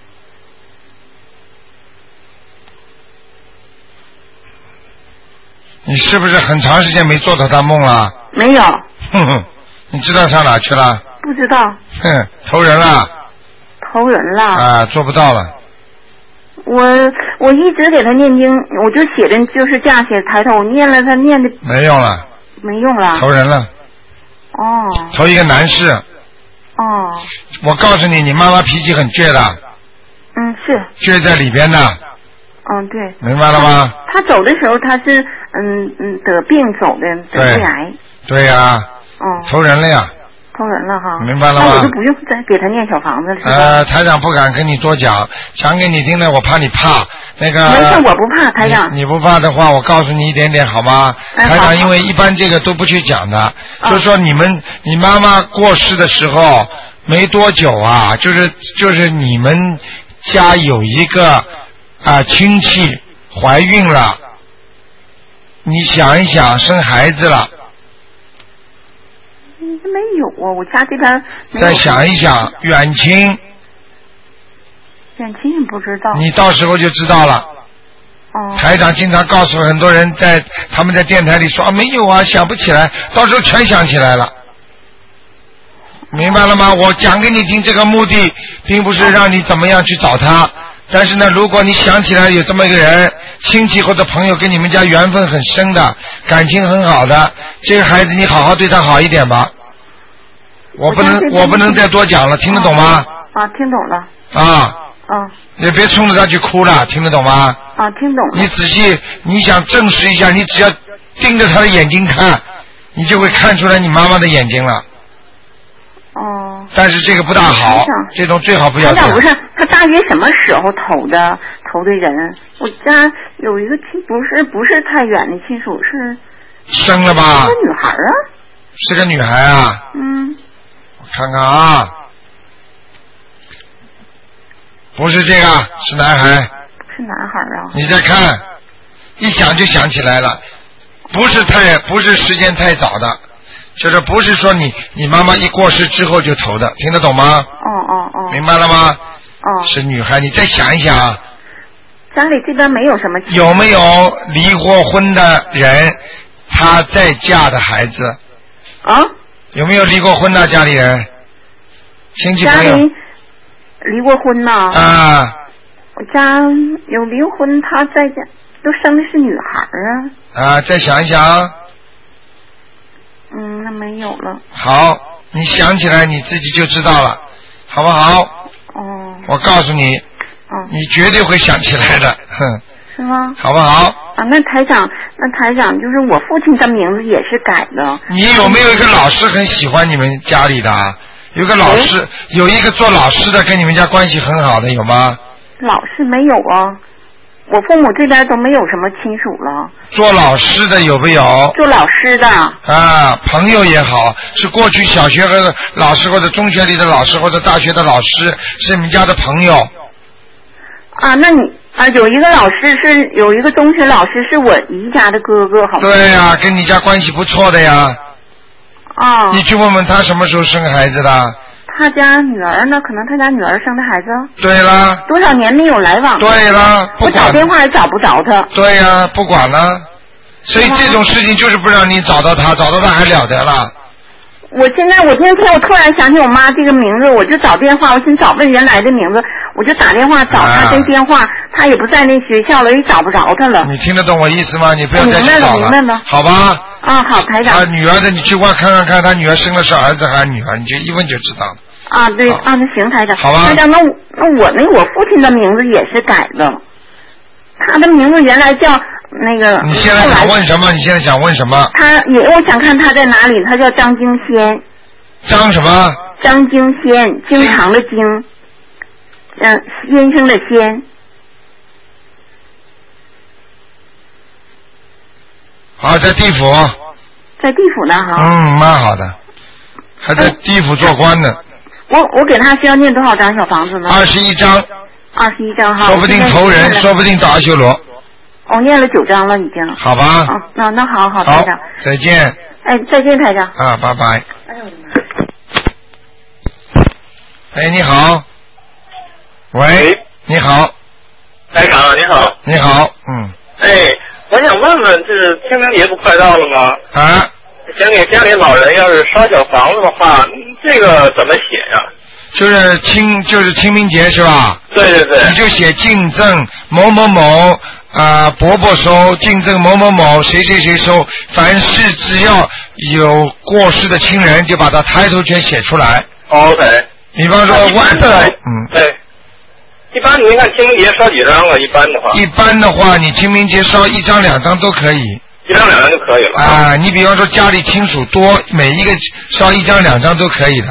你是不是很长时间没做到他梦了？ 没有。 哼哼，你知道上哪去了？ 不知道。 哼，投人了。 投人了。 啊，做不到了。 我我一直给他念经，我就写的就是这样写抬头，我念了他念的。 没用了。 没用了。 投人了。 哦。 投一个男士。 哦。 我告诉你，你妈妈脾气很倔的。 嗯，是。 倔在里边的。 嗯，对。 明白了吗？ 他走的时候，他是嗯嗯得病走的，得肺癌。 对呀、啊。 哦。 投人了呀。 投人了哈。 明白了吗？ 那我就不用再给他念小房子了，是吧？ 呃，台长不敢跟你多讲，讲给你听了，我怕你怕。那个。 没事，我不怕，台长。 你, 你不怕的话，我告诉你一点点好吗？ 哎、 台长，因为一般这个都不去讲的，嗯、就是说你们你妈妈过世的时候没多久啊，就是就是你们家有一个啊、呃、亲戚怀孕了，你想一想生孩子了。 没有啊，我家这边。 再想一想，远亲。 远亲也不知道。 你到时候就知道了。 哦。 台长经常告诉很多人在他们在电台里说啊没有啊，想不起来，到时候全想起来了。明白了吗？我讲给你听，这个目的并不是让你怎么样去找他，但是呢，如果你想起来有这么一个人，亲戚或者朋友跟你们家缘分很深的，感情很好的，这个孩子你好好对他好一点吧。我不能，我不能再多讲了，听得懂吗？ 啊，听懂了。 啊。 啊。 也别冲着他去哭了，听得懂吗？ 啊，听懂了。 你仔细，你想证实一下，你只要盯着他的眼睛看，你就会看出来你妈妈的眼睛了。 哦。 但是这个不大好，这种最好不要讲。 不是，他大约什么时候投的投的人？我家有一个亲，不是不是太远的亲属，是生了吧？ 是女孩啊。 是个女孩啊。 嗯。 我看看啊，不是这个，是男孩。 是男孩啊。 你再看，一想就想起来了，不是太，不是时间太早的，就是不是说你你妈妈一过世之后就投的，听得懂吗？ 哦哦哦。 明白了吗？ 哦。 是女孩，你再想一想。 家里这边没有什么。 有没有离过婚的人，他再嫁的孩子？ 啊？ 有没有离过婚的家里人？亲戚朋友？ 家里离过婚呐？ 啊。 我家有离婚，他在家都生的是女孩啊。 啊，再想一想。 嗯，那没有了。 好，你想起来你自己就知道了，好不好？ 哦。 我告诉你， 哦， 你绝对会想起来的，哼。 是吗？ 好不好？ 啊，那台长，那台长就是我父亲的名字也是改的。 你有没有一个老师很喜欢你们家里的？有个老师， 哎、 有一个做老师的跟你们家关系很好的，有吗？ 老师没有啊，我父母这边都没有什么亲属了。 做老师的有没有？ 做老师的。 啊，朋友也好，是过去小学和老师或者中学里的老师或者大学的老师，是你们家的朋友。 啊，那你啊，有一个老师是有一个中学老师是我姨家的哥哥，好吗？ 对呀、啊，跟你家关系不错的呀。 啊。 你去问问他什么时候生孩子的？ 他家女儿呢？可能他家女儿生的孩子。 对了。 多少年没有来往？ 对了， 我找电话也找不着他。 对呀、啊，不管了。所以这种事情就是不让你找到他，找到他还了得了。 我现在我今天我突然想起我妈这个名字，我就找电话，我寻找问原来的名字，我就打电话找她这电话，她、啊、也不在那学校了，也找不着她了。 你听得懂我意思吗？你不要再去找了。 明白了，明白了。 好吧。 啊，好，台长。 他女儿的，你去问看看看，他女儿生的是儿子还是女儿，你就一问就知道了。 啊，对啊，那行，台长。 好吧。 台长，那那我那我父亲的名字也是改的，他的名字原来叫。那个， 你现在想问什么？你现在想问什么？ 他也，我想看他在哪里。他叫张京先。 张什么？ 张京先，经常的经，嗯，先生的先。 好，在地府。 在地府呢，哈。 嗯，蛮好的，还在地府做官呢。 我我给他需要念多少张小房子呢？ 二十一张。 二十一张哈。 说不定投人，说不定到阿修罗。 我念了九章了，已经。 好吧。 啊，那那好好，台长。 再见。 哎，再见，台长。 啊，拜拜。 哎呦我的妈！ 哎，你好。喂。你好。 台长，你好。 你好，嗯。 哎，我想问问，就是清明节不快到了吗？ 啊。 想给家里老人要是烧小房子的话，这个怎么写呀？ 就是清，就是清明节是吧？ 对对对。 你就写敬赠某某某啊、呃，伯伯收，敬赠某某某，谁谁谁收。凡是只要有过世的亲人，就把他抬头全写出来。 OK。 比方说万的，嗯， 对。一般您看清明节烧几张啊？一般的话。 一般的话，你清明节烧一张两张都可以。 一张两张就可以了。 啊，你比方说家里亲属多，每一个烧一张两张都可以的。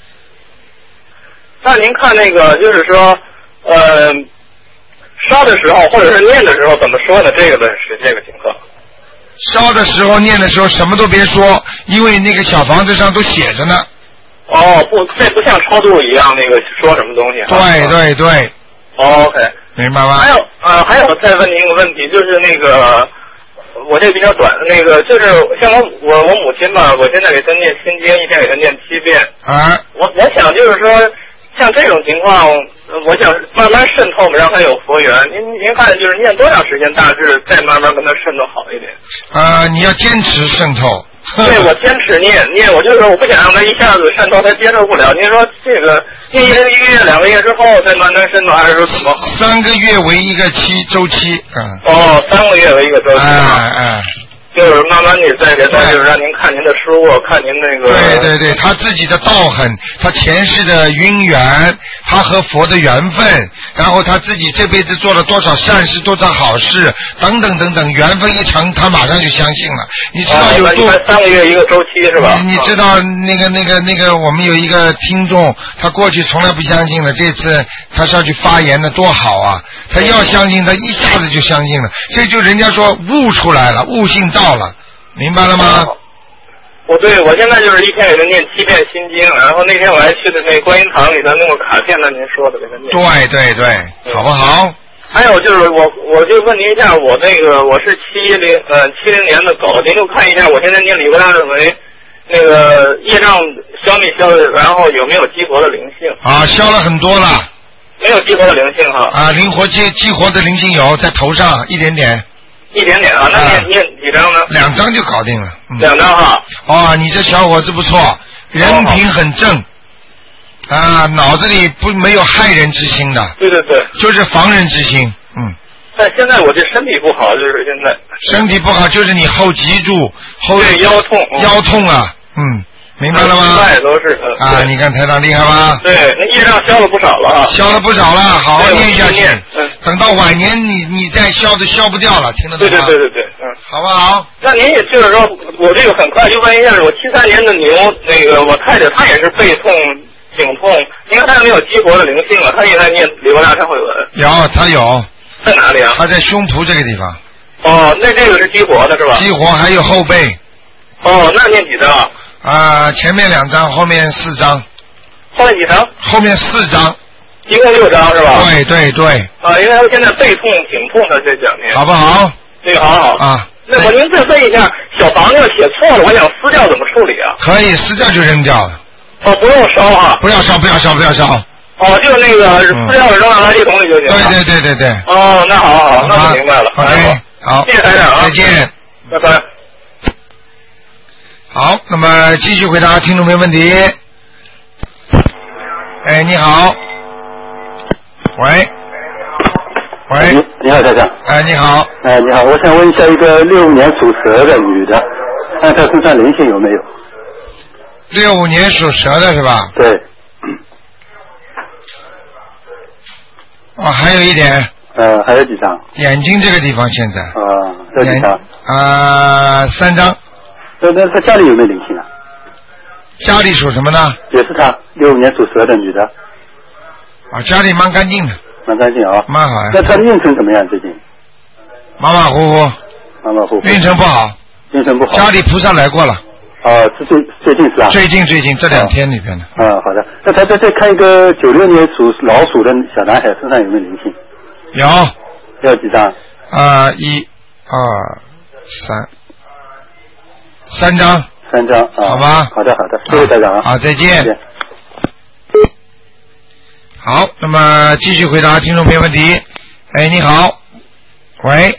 那您看那个，就是说，呃，烧的时候或者是念的时候怎么说呢？这个的是这个情况。 烧的时候、念的时候什么都别说，因为那个小房子上都写着呢。 哦，不，这不像超度一样，那个说什么东西。 对对对。 哦 OK。 明白吗？ 还有啊、呃，还有再问您一个问题，就是那个。我这比较短，那个就是像我我我母亲吧，我现在给她念心经，一天给她念七遍。 啊。 我我想就是说，像这种情况，我想慢慢渗透，让她有佛缘。您您看，就是念多长时间，大致再慢慢跟她渗透好一点。 啊，你要坚持渗透。 对，我坚持念念，我就是说我不想让她一下子渗透，她接受不了。您说这个念一个月、两个月之后再慢慢渗透，还是说怎么？ 三个月为一个期周期，嗯。 哦，三个月为一个周期。 哎哎。 就是慢慢你再给他，就是让您看您的书，看您那个。 对对对，他自己的道行，他前世的因缘，他和佛的缘分，然后他自己这辈子做了多少善事、多少好事，等等等等，缘分一成，他马上就相信了。你知道有多、 哦、三个月一个周期是吧？ 你, 你知道那个那个那个，我们有一个听众，他过去从来不相信的，这次他上去发言的多好啊！他要相信，他一下子就相信了，这就人家说悟出来了，悟性到。到了， 明白了吗？ 我对我现在就是一天给他念七遍心经，然后那天我还去的那观音堂给他弄个卡片，那您说的给他念。 对对对，好不好？ 还有就是我我就问您一下，我那个我是七零呃七零年的狗，您就看一下我现在念礼佛大认为那个业障消没消，然后有没有激活的灵性？ 啊，消了很多了。 没有激活的灵性哈。 啊，灵活激激活的灵性有在头上一点点。 一点点啊，那念、啊、念几张呢？ 两张就搞定了。 嗯、两张哈。 哦，你这小伙子不错，人品很正，哦、啊，脑子里不没有害人之心的。 对对对。 就是防人之心，嗯。 但现在我这身体不好，就是现在。 身体不好就是你后脊柱、后对腰痛、 嗯、腰痛啊，嗯。明白了吗？ 现在都是、呃、 啊，你看台长厉害吧？ 对，那业障消了不少了啊。 消了不少了，好好念下去。 嗯。 等到晚年你你再消都消不掉了，听得懂吗？ 对对对对对，嗯， 好不好？ 那您也就是说，我这个很快就问一下，我七三年的牛，那个我太太她也是背痛、颈痛，您看她有没有激活的灵性啊？她也在念礼佛大忏悔文。 有，她有。 在哪里啊？ 她在胸脯这个地方。 哦，那这个是激活的是吧？ 激活还有后背。 哦，那念几张？ 啊，前面两张，后面四张。 后面几张？ 后面四张。 一共六张是吧？ 对对对。 啊，因为他现在背痛、颈痛的这两天。 好不好？ 对，好好。 啊。 那我您再问一下，小房子写错了，我想撕掉怎么处理啊？ 可以撕掉就扔掉了。 哦，不用烧啊。 不要烧，不要烧，不要烧。 哦，就那个撕掉了扔到垃圾桶里就行了。 对对对对对。 哦，那好好好，那我明白了。 OK，好， 谢谢台长啊。 再见。 拜拜。 好，那么继续回答听众朋友问题。哎，你好。喂。喂。 你你好，台长。 哎，你好。 哎，你好，我想问一下，一个六五年属蛇的女的，看她身上灵性有没有？ 六五年属蛇的是吧？ 对。 哦，还有一点。 呃，还有几张？ 眼睛这个地方现在。 啊，有几张？ 啊、呃，三张。 那那她家里有没有灵性啊？ 家里属什么呢？ 也是她，六五年属蛇的女的。 啊，家里蛮干净的。 蛮干净啊。 蛮好呀。 那她的运程怎么样？最近？ 马马虎虎。 马马虎虎。 运程不好。 运程不好。 家里菩萨来过了。 哦，是最最近是吧？ 最近最近这两天里边的。 啊、哦，好的。那他再再看一个九六年属老鼠的小男孩身上有没有灵性？ 有。 要几张？ 啊、呃，一、二、三，三张。 三张啊。 好吧。 好的好的，谢谢台长啊。 好，再见。好，那么继续回答听众朋友问题。哎，你好。喂。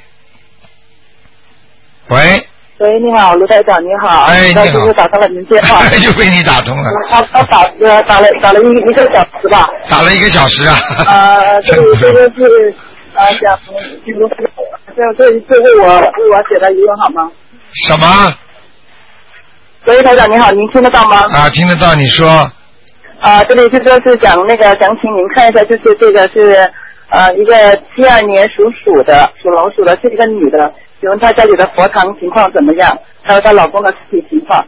喂。 喂，你好，卢台长，你好。 哎，你好。 又打通了您电话。 又被你打通了。 他他打呃打了打了一一个小时吧。 打了一个小时啊。 啊，这个这个是啊想请卢台长，这这一次为我为我解答疑问好吗？ 什么？ 喂，台长你好，您听得到吗？ 啊，听得到，你说。 啊，这里就说是讲那个想请您看一下，就是这个是呃一个七二年属鼠的属老鼠的，是一个女的。请问她家里的佛堂情况怎么样？还有她老公的身体情况？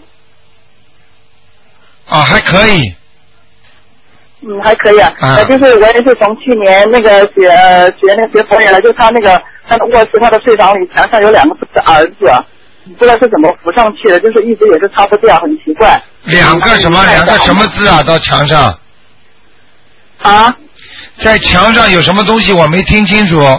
啊，还可以。 嗯，还可以啊。 啊。 呃，就是我也是从去年那个学学那学佛以来，就他那个他的卧室，他的睡房里墙上有两个字是儿子，不知道是怎么浮上去的，就是一直也是擦不掉，很奇怪。 两个什么？两个什么字啊？到墙上。 啊。 在墙上有什么东西？我没听清楚。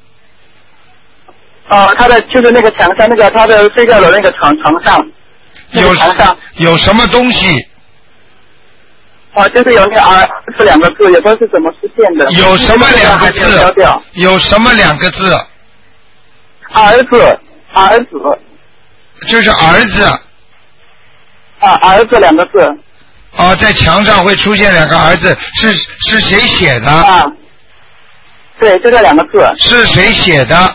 呃，他的就是那个墙上那个他的睡觉的那个床床上， 有床上有什么东西？ 哦，就是有那个儿这两个字，也不知道是怎么出现的。 有什么两个字？有什么两个字？ 儿子，儿子。 就是儿子。 啊，儿子两个字。 哦，在墙上会出现两个儿子，是是谁写的？ 啊。对，就这两个字。 是谁写的？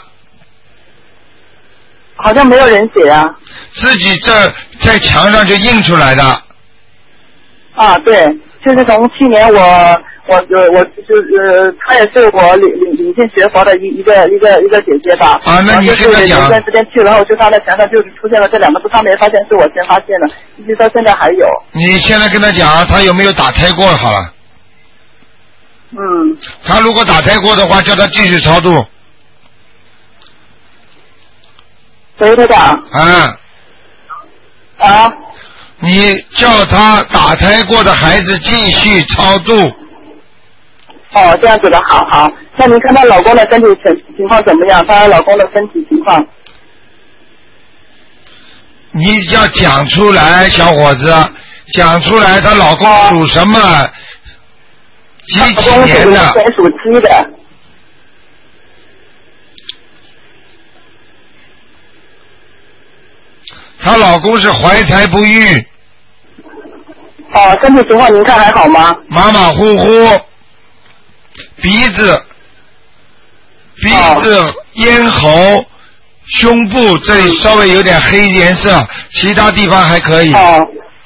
好像没有人写啊。 自己这在墙上就印出来的。 啊，对，就是从去年我我我我就是她也是我领领领进学佛的一一个一个一个姐姐吧。 啊，那你跟他讲。 有段时间去，然后就她在墙上就是出现了这两个字，她没发现是我先发现的，一直到现在还有。 你现在跟他讲，他有没有打胎过？好了。 嗯。 他如果打胎过的话，叫他继续超度。 喂，台长。 啊。 啊。 你叫他打胎过的孩子继续超度。 哦，这样子的，好好。那您看她老公的身体情情况怎么样？她老公的身体情况？ 你要讲出来，小伙子，讲出来，她老公属什么？几几年的？ 属鸡的。 她老公是怀才不遇。 哦，身体情况您看还好吗？ 马马虎虎，鼻子、鼻子、哦、咽喉、胸部这里稍微有点黑颜色，其他地方还可以。 哦。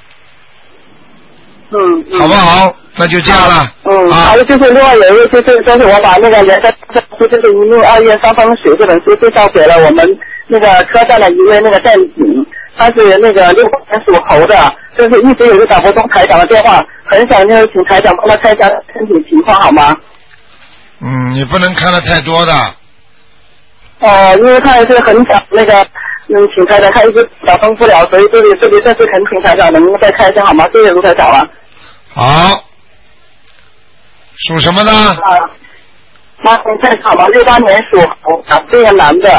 嗯嗯。 好不好？那就这样了。 嗯。 啊。 还有就是另外有一个就是说是我把那个原来书就是一路二月三风水这本书介绍给了我们那个车站的一位那个站警。他是那个六年属猴的，就是一直有个打不通台长的电话，很想就是请台长帮他看一下身体情况好吗？ 嗯，你不能看的太多的。 哦，因为他也是很想那个，嗯，请台长，他一直打通不了，所以这里这里这次恳请台长能再看一下好吗？谢谢卢台长了。 好，属什么呢？ 啊，妈，你看好吗？六八年属猴，这个男的。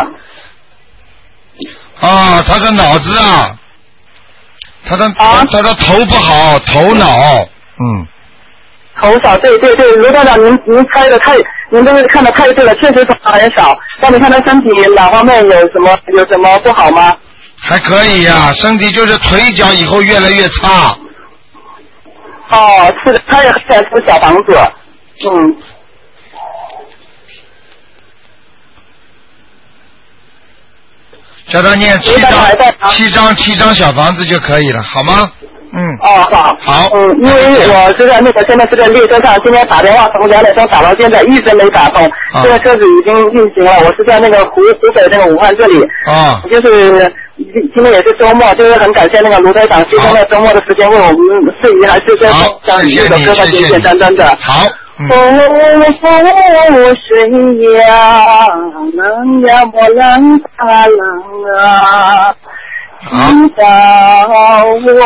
啊，他的脑子啊，他的、啊、他的头不好，头脑，嗯， 头少，对对对，卢站长，您您猜的太，您都是看的太对了，确实头很少。那你看他身体哪方面有什么有什么不好吗？ 还可以呀、啊，身体就是腿脚以后越来越差。 哦，是的，他也很想住小房子，嗯。 叫他念七张七张七张小房子就可以了，好吗？嗯。 哦，好。 好。 嗯，因为我是在那个现在是在列车上，今天打电话从两点钟打到现在，一直没打通。啊。现在车子已经运行了，我是在那个湖湖北那个武汉这里。 啊。 就是今天也是周末，就是很感谢那个卢台长牺牲了周末的时间为我们事宜，还是在讲你这个歌的简简单单的。 好。 风风水呀，冷呀莫冷啊冷啊，直到我们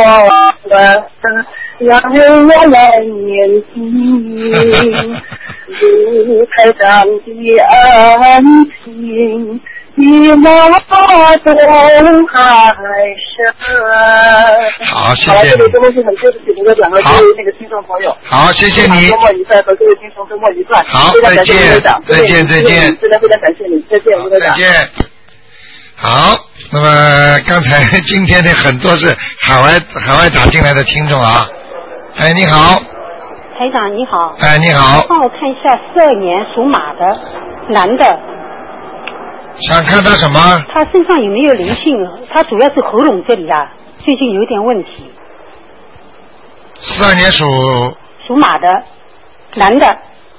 让我来念经，如台长的安静。一马东海深。 好，谢谢。 好，这里真的是很对不起卢科长和各位那个听众朋友。 好，谢谢你。 周末愉快，和各位听众周末愉快。 好，再见。再见，再见。 真的非常感谢你，再见，卢科长。 再见。好，那么刚才今天的很多是海外海外打进来的听众啊。哎，你好。 台长你好。 哎，你好。 帮我看一下四二年属马的男的。 想看他什么？ 他身上有没有灵性？他主要是喉咙这里啊，最近有点问题。 四二年属属马的男的。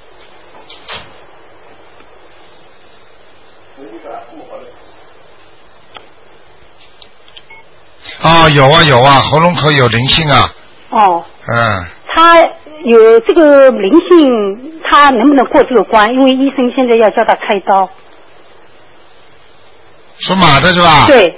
哦，有啊有啊，喉咙口有灵性啊。 哦。 嗯。 他有这个灵性，他能不能过这个关？因为医生现在要叫他开刀。 属马的是吧？ 对。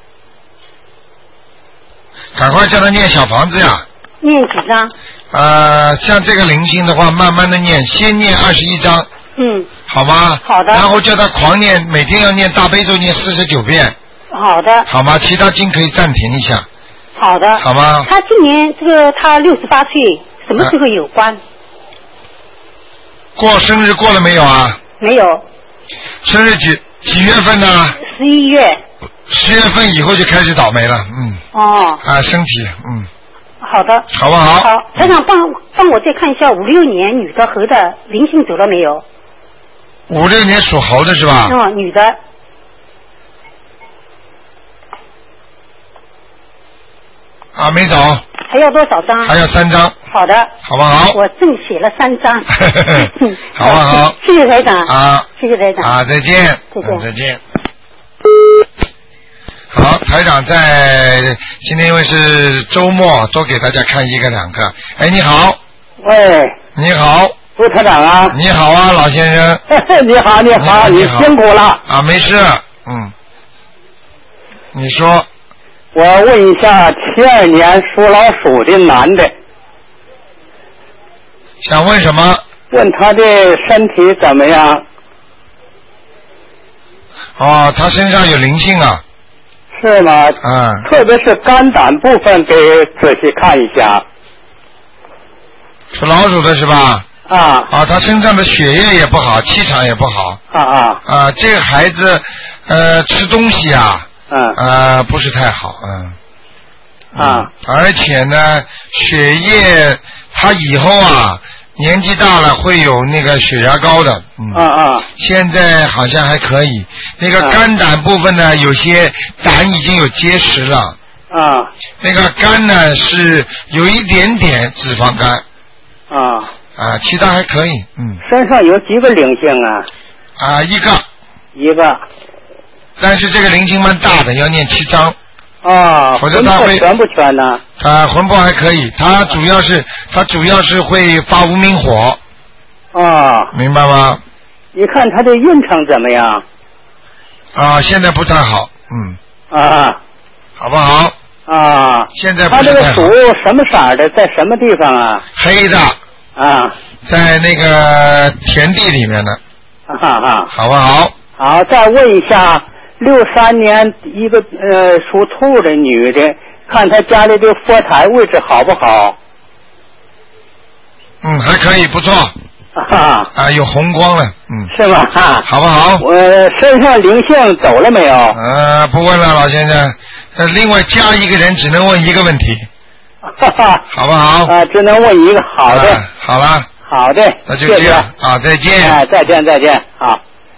赶快叫他念小房子呀。 念几张？ 呃，像这个灵性的话，慢慢的念，先念二十一章。 嗯。 好吗？ 好的。 然后叫他狂念，每天要念大悲咒，念四十九遍。 好的。 好吗？其他经可以暂停一下。 好的。 好吗？ 他今年这个他六十八岁，什么时候有关？ 过生日过了没有啊？ 没有。 生日几几月份呢？ 十一月。 十月份以后就开始倒霉了，嗯。 哦。 啊，身体，嗯。 好的。 好不好？ 好，台长帮帮我再看一下五六年女的猴的灵性走了没有？ 五六年属猴的是吧？ 哦，女的。 啊，没走。 还要多少张？ 还要三张。 好的。 好不好？ 我正写了三张。 好不好？ 谢谢台长。 啊。 谢谢台长。 啊，再见。 再见。 再见。好，台长在今天因为是周末，多给大家看一个两个。哎，你好。 喂。 你好。 卢台长啊。 你好啊，老先生。 你好，你好，你辛苦了。 啊，没事，嗯。你说。 我问一下，七二年属老鼠的男的， 想问什么？ 问他的身体怎么样？ 哦，他身上有灵性啊。 是吗？ 嗯。 特别是肝胆部分，给仔细看一下。 属老鼠的是吧？ 啊。 啊，他身上的血液也不好，气场也不好。 啊啊。 啊，这个孩子，呃，吃东西啊。 嗯。 呃，不是太好，嗯。 啊。 而且呢，血液他以后啊。年纪大了会有那个血压高的，嗯， 啊啊， 现在好像还可以。那个肝胆部分呢，有些胆已经有结石了， 啊， 那个肝呢是有一点点脂肪肝， 啊， 啊，其他还可以，嗯。 身上有几个灵性啊？ 啊，一个。 一个。 但是这个灵性蛮大的，要念七章。 啊， 否则他会全不全呢？ 啊，魂魄还可以，他主要是他主要是会发无名火。 啊， 明白吗？ 你看他的运程怎么样？ 啊，现在不太好，嗯。 啊， 好不好？ 啊， 现在不他这个是太好。 鼠什么色的，在什么地方啊？ 黑的。 啊， 在那个田地里面的。 哈哈， 好不好？ 好，再问一下。六三年一个呃属兔的女的，看她家里的佛台位置好不好？ 嗯，还可以，不错。 啊啊，有红光了，嗯。 是吗？ 好不好？ 我身上灵性走了没有？ 呃，不问了，老先生。呃，另外加一个人只能问一个问题。 哈哈， 好不好？ 啊，只能问一个。好的。 啊、好了。 好的。 那就这样啊，再见。 哎，再见，再见，好。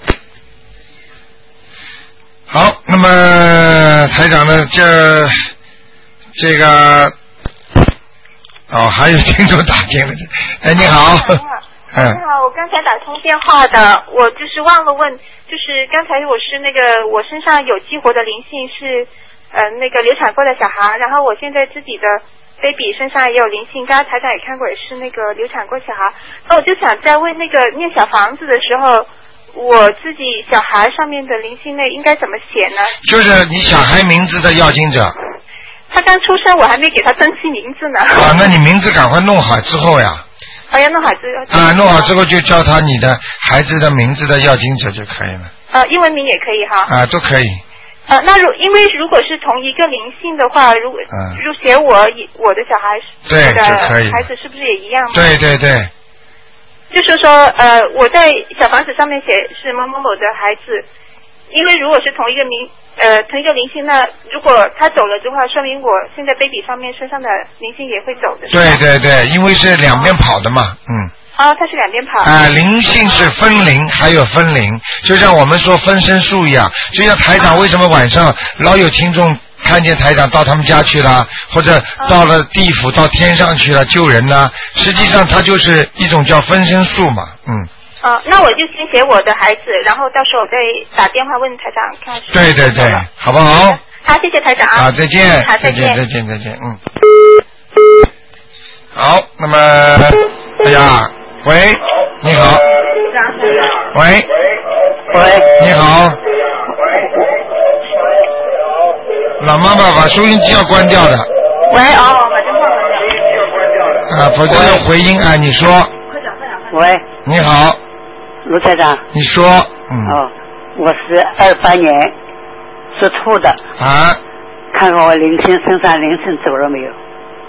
好，那么台长呢？这这个哦，还有听众打进来。哎，你好。 嗯。你好，我刚才打通电话的，我就是忘了问，就是刚才我是那个我身上有激活的灵性是呃那个流产过的小孩，然后我现在自己的 baby 身上也有灵性，刚刚台长也看过，也是那个流产过小孩，那我就想再问那个念小房子的时候。我自己小孩上面的灵性内应该怎么写呢？ 就是你小孩名字的要经者。 他刚出生，我还没给他登记名字呢。 啊，那你名字赶快弄好之后呀。 哎呀，弄好之后。 啊，弄好之后就叫他你的孩子的名字的要经者就可以了。 呃，英文名也可以哈。 啊，都可以。 呃，那如因为如果是同一个灵性的话，如果嗯， 如写我我的小孩， 对我的就可以孩子是不是也一样吗？ 对对对。 就是说，呃，我在小房子上面写是某某某的孩子，因为如果是同一个名，呃，同一个灵性，那如果他走了的话，说明我现在 baby 上面身上的灵性也会走的。 对对对，因为是两边跑的嘛，嗯。 啊，它是两边跑。 啊，灵性是分灵，还有分灵，就像我们说分身术一样，就像台长为什么晚上老有听众看见台长到他们家去了，或者到了地府到天上去了救人呢？实际上它就是一种叫分身术嘛，嗯。 啊，那我就先写我的孩子，然后到时候我再打电话问台长看。 对对对，好不好？ 好，谢谢台长啊。 好，再见。 好，再见，再见，再见，嗯。好，那么，哎呀，喂，你好。喂。 喂。 你好。老妈妈把收音机要关掉的。 喂，哦，把电话关掉。啊，否则有回音啊！你说。 喂。 你好。 卢台长。 你说。嗯。 哦，我是二八年属兔的。 啊。 看看我灵性身上灵性走了没有？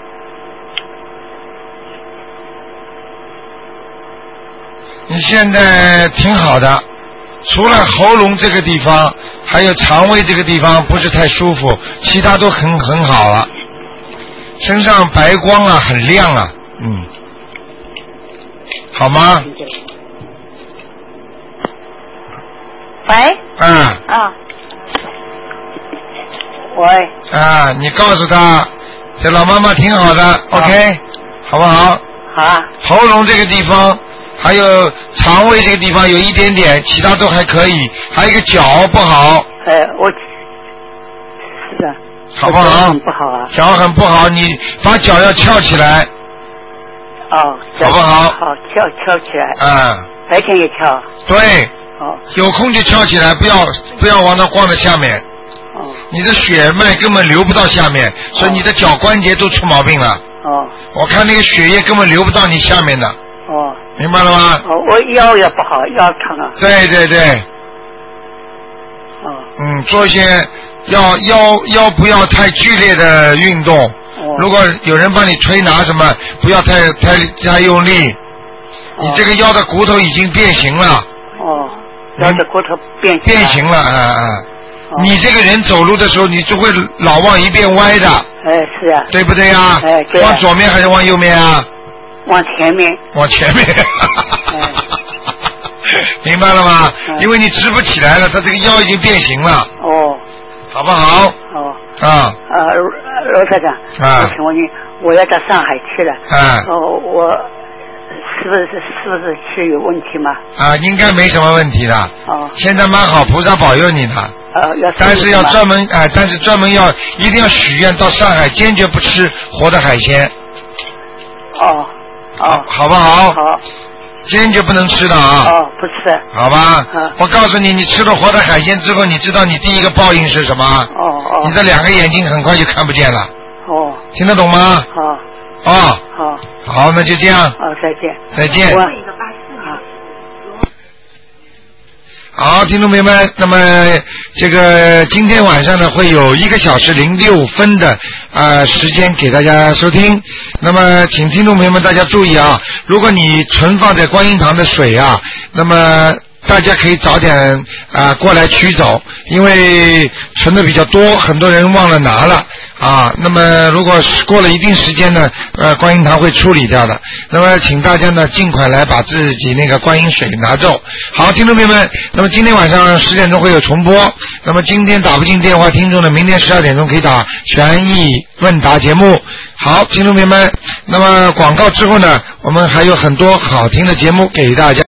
你现在挺好的。除了喉咙这个地方，还有肠胃这个地方不是太舒服，其他都很很好了。身上白光啊，很亮啊，嗯，好吗？ 喂。 嗯。 啊。 喂。 啊，你告诉他，这老妈妈挺好的 ，OK， 好不好？ 好啊。 喉咙这个地方。还有肠胃这个地方有一点点，其他都还可以。还有一个脚不好。 呃，我是的。 好不好？ 很不好啊。 脚很不好，你把脚要翘起来。 哦。 好不好？ 好，翘翘起来。 嗯。 白天也翘。 对。 哦。 有空就翘起来，不要不要往那光在下面。 哦。 你的血脉根本流不到下面，所以你的脚关节都出毛病了。 哦。 我看那个血液根本流不到你下面的。 哦。 明白了吗？ 哦，我腰也不好，腰疼啊。 对对对。 哦。 嗯，做一些要腰腰不要太剧烈的运动。哦。如果有人帮你推拿什么，不要太太太用力。哦。你这个腰的骨头已经变形了。 哦。腰的骨头变形了。 变形了，啊啊。哦。你这个人走路的时候，你就会老往一边歪的。 哎，是啊。 对不对呀？ 哎，对。 往左面还是往右面啊？ 往前面。 往前面。明白了吗？嗯、因为你直不起来了，他这个腰已经变形了。 哦。 好不好？ 哦。 啊。 啊，罗台长。啊。我请问你，我要到上海去了。啊。哦，我是不是是不是是有问题吗？ 啊，应该没什么问题的。 哦。 现在蛮好，菩萨保佑你的。 呃，要。 但是要专门哎、呃，但是专门要一定要许愿到上海，坚决不吃活的海鲜。 哦。 好，好不好？ 好。 坚决不能吃的啊！ 哦，不吃。 好吧。嗯。我告诉你，你吃了活的海鲜之后，你知道你第一个报应是什么？ 哦哦。 你的两个眼睛很快就看不见了。 哦。 听得懂吗？ 好。 哦。 好。 好，那就这样。 哦，再见。 再见。 我好，听众朋友们，那么这个今天晚上呢会有一个小时零六分的呃时间给大家收听。那么请听众朋友们大家注意啊，如果你存放在观音堂的水啊，那么大家可以早点啊、呃、过来取走，因为存的比较多，很多人忘了拿了啊。那么如果过了一定时间呢，呃，观音堂会处理掉的。那么请大家呢尽快来把自己那个观音水拿走。好，听众朋友们，那么今天晚上十点钟会有重播。那么今天打不进电话听众呢，明天十二点钟可以打悬疑问答节目。好，听众朋友们，那么广告之后呢，我们还有很多好听的节目给大家。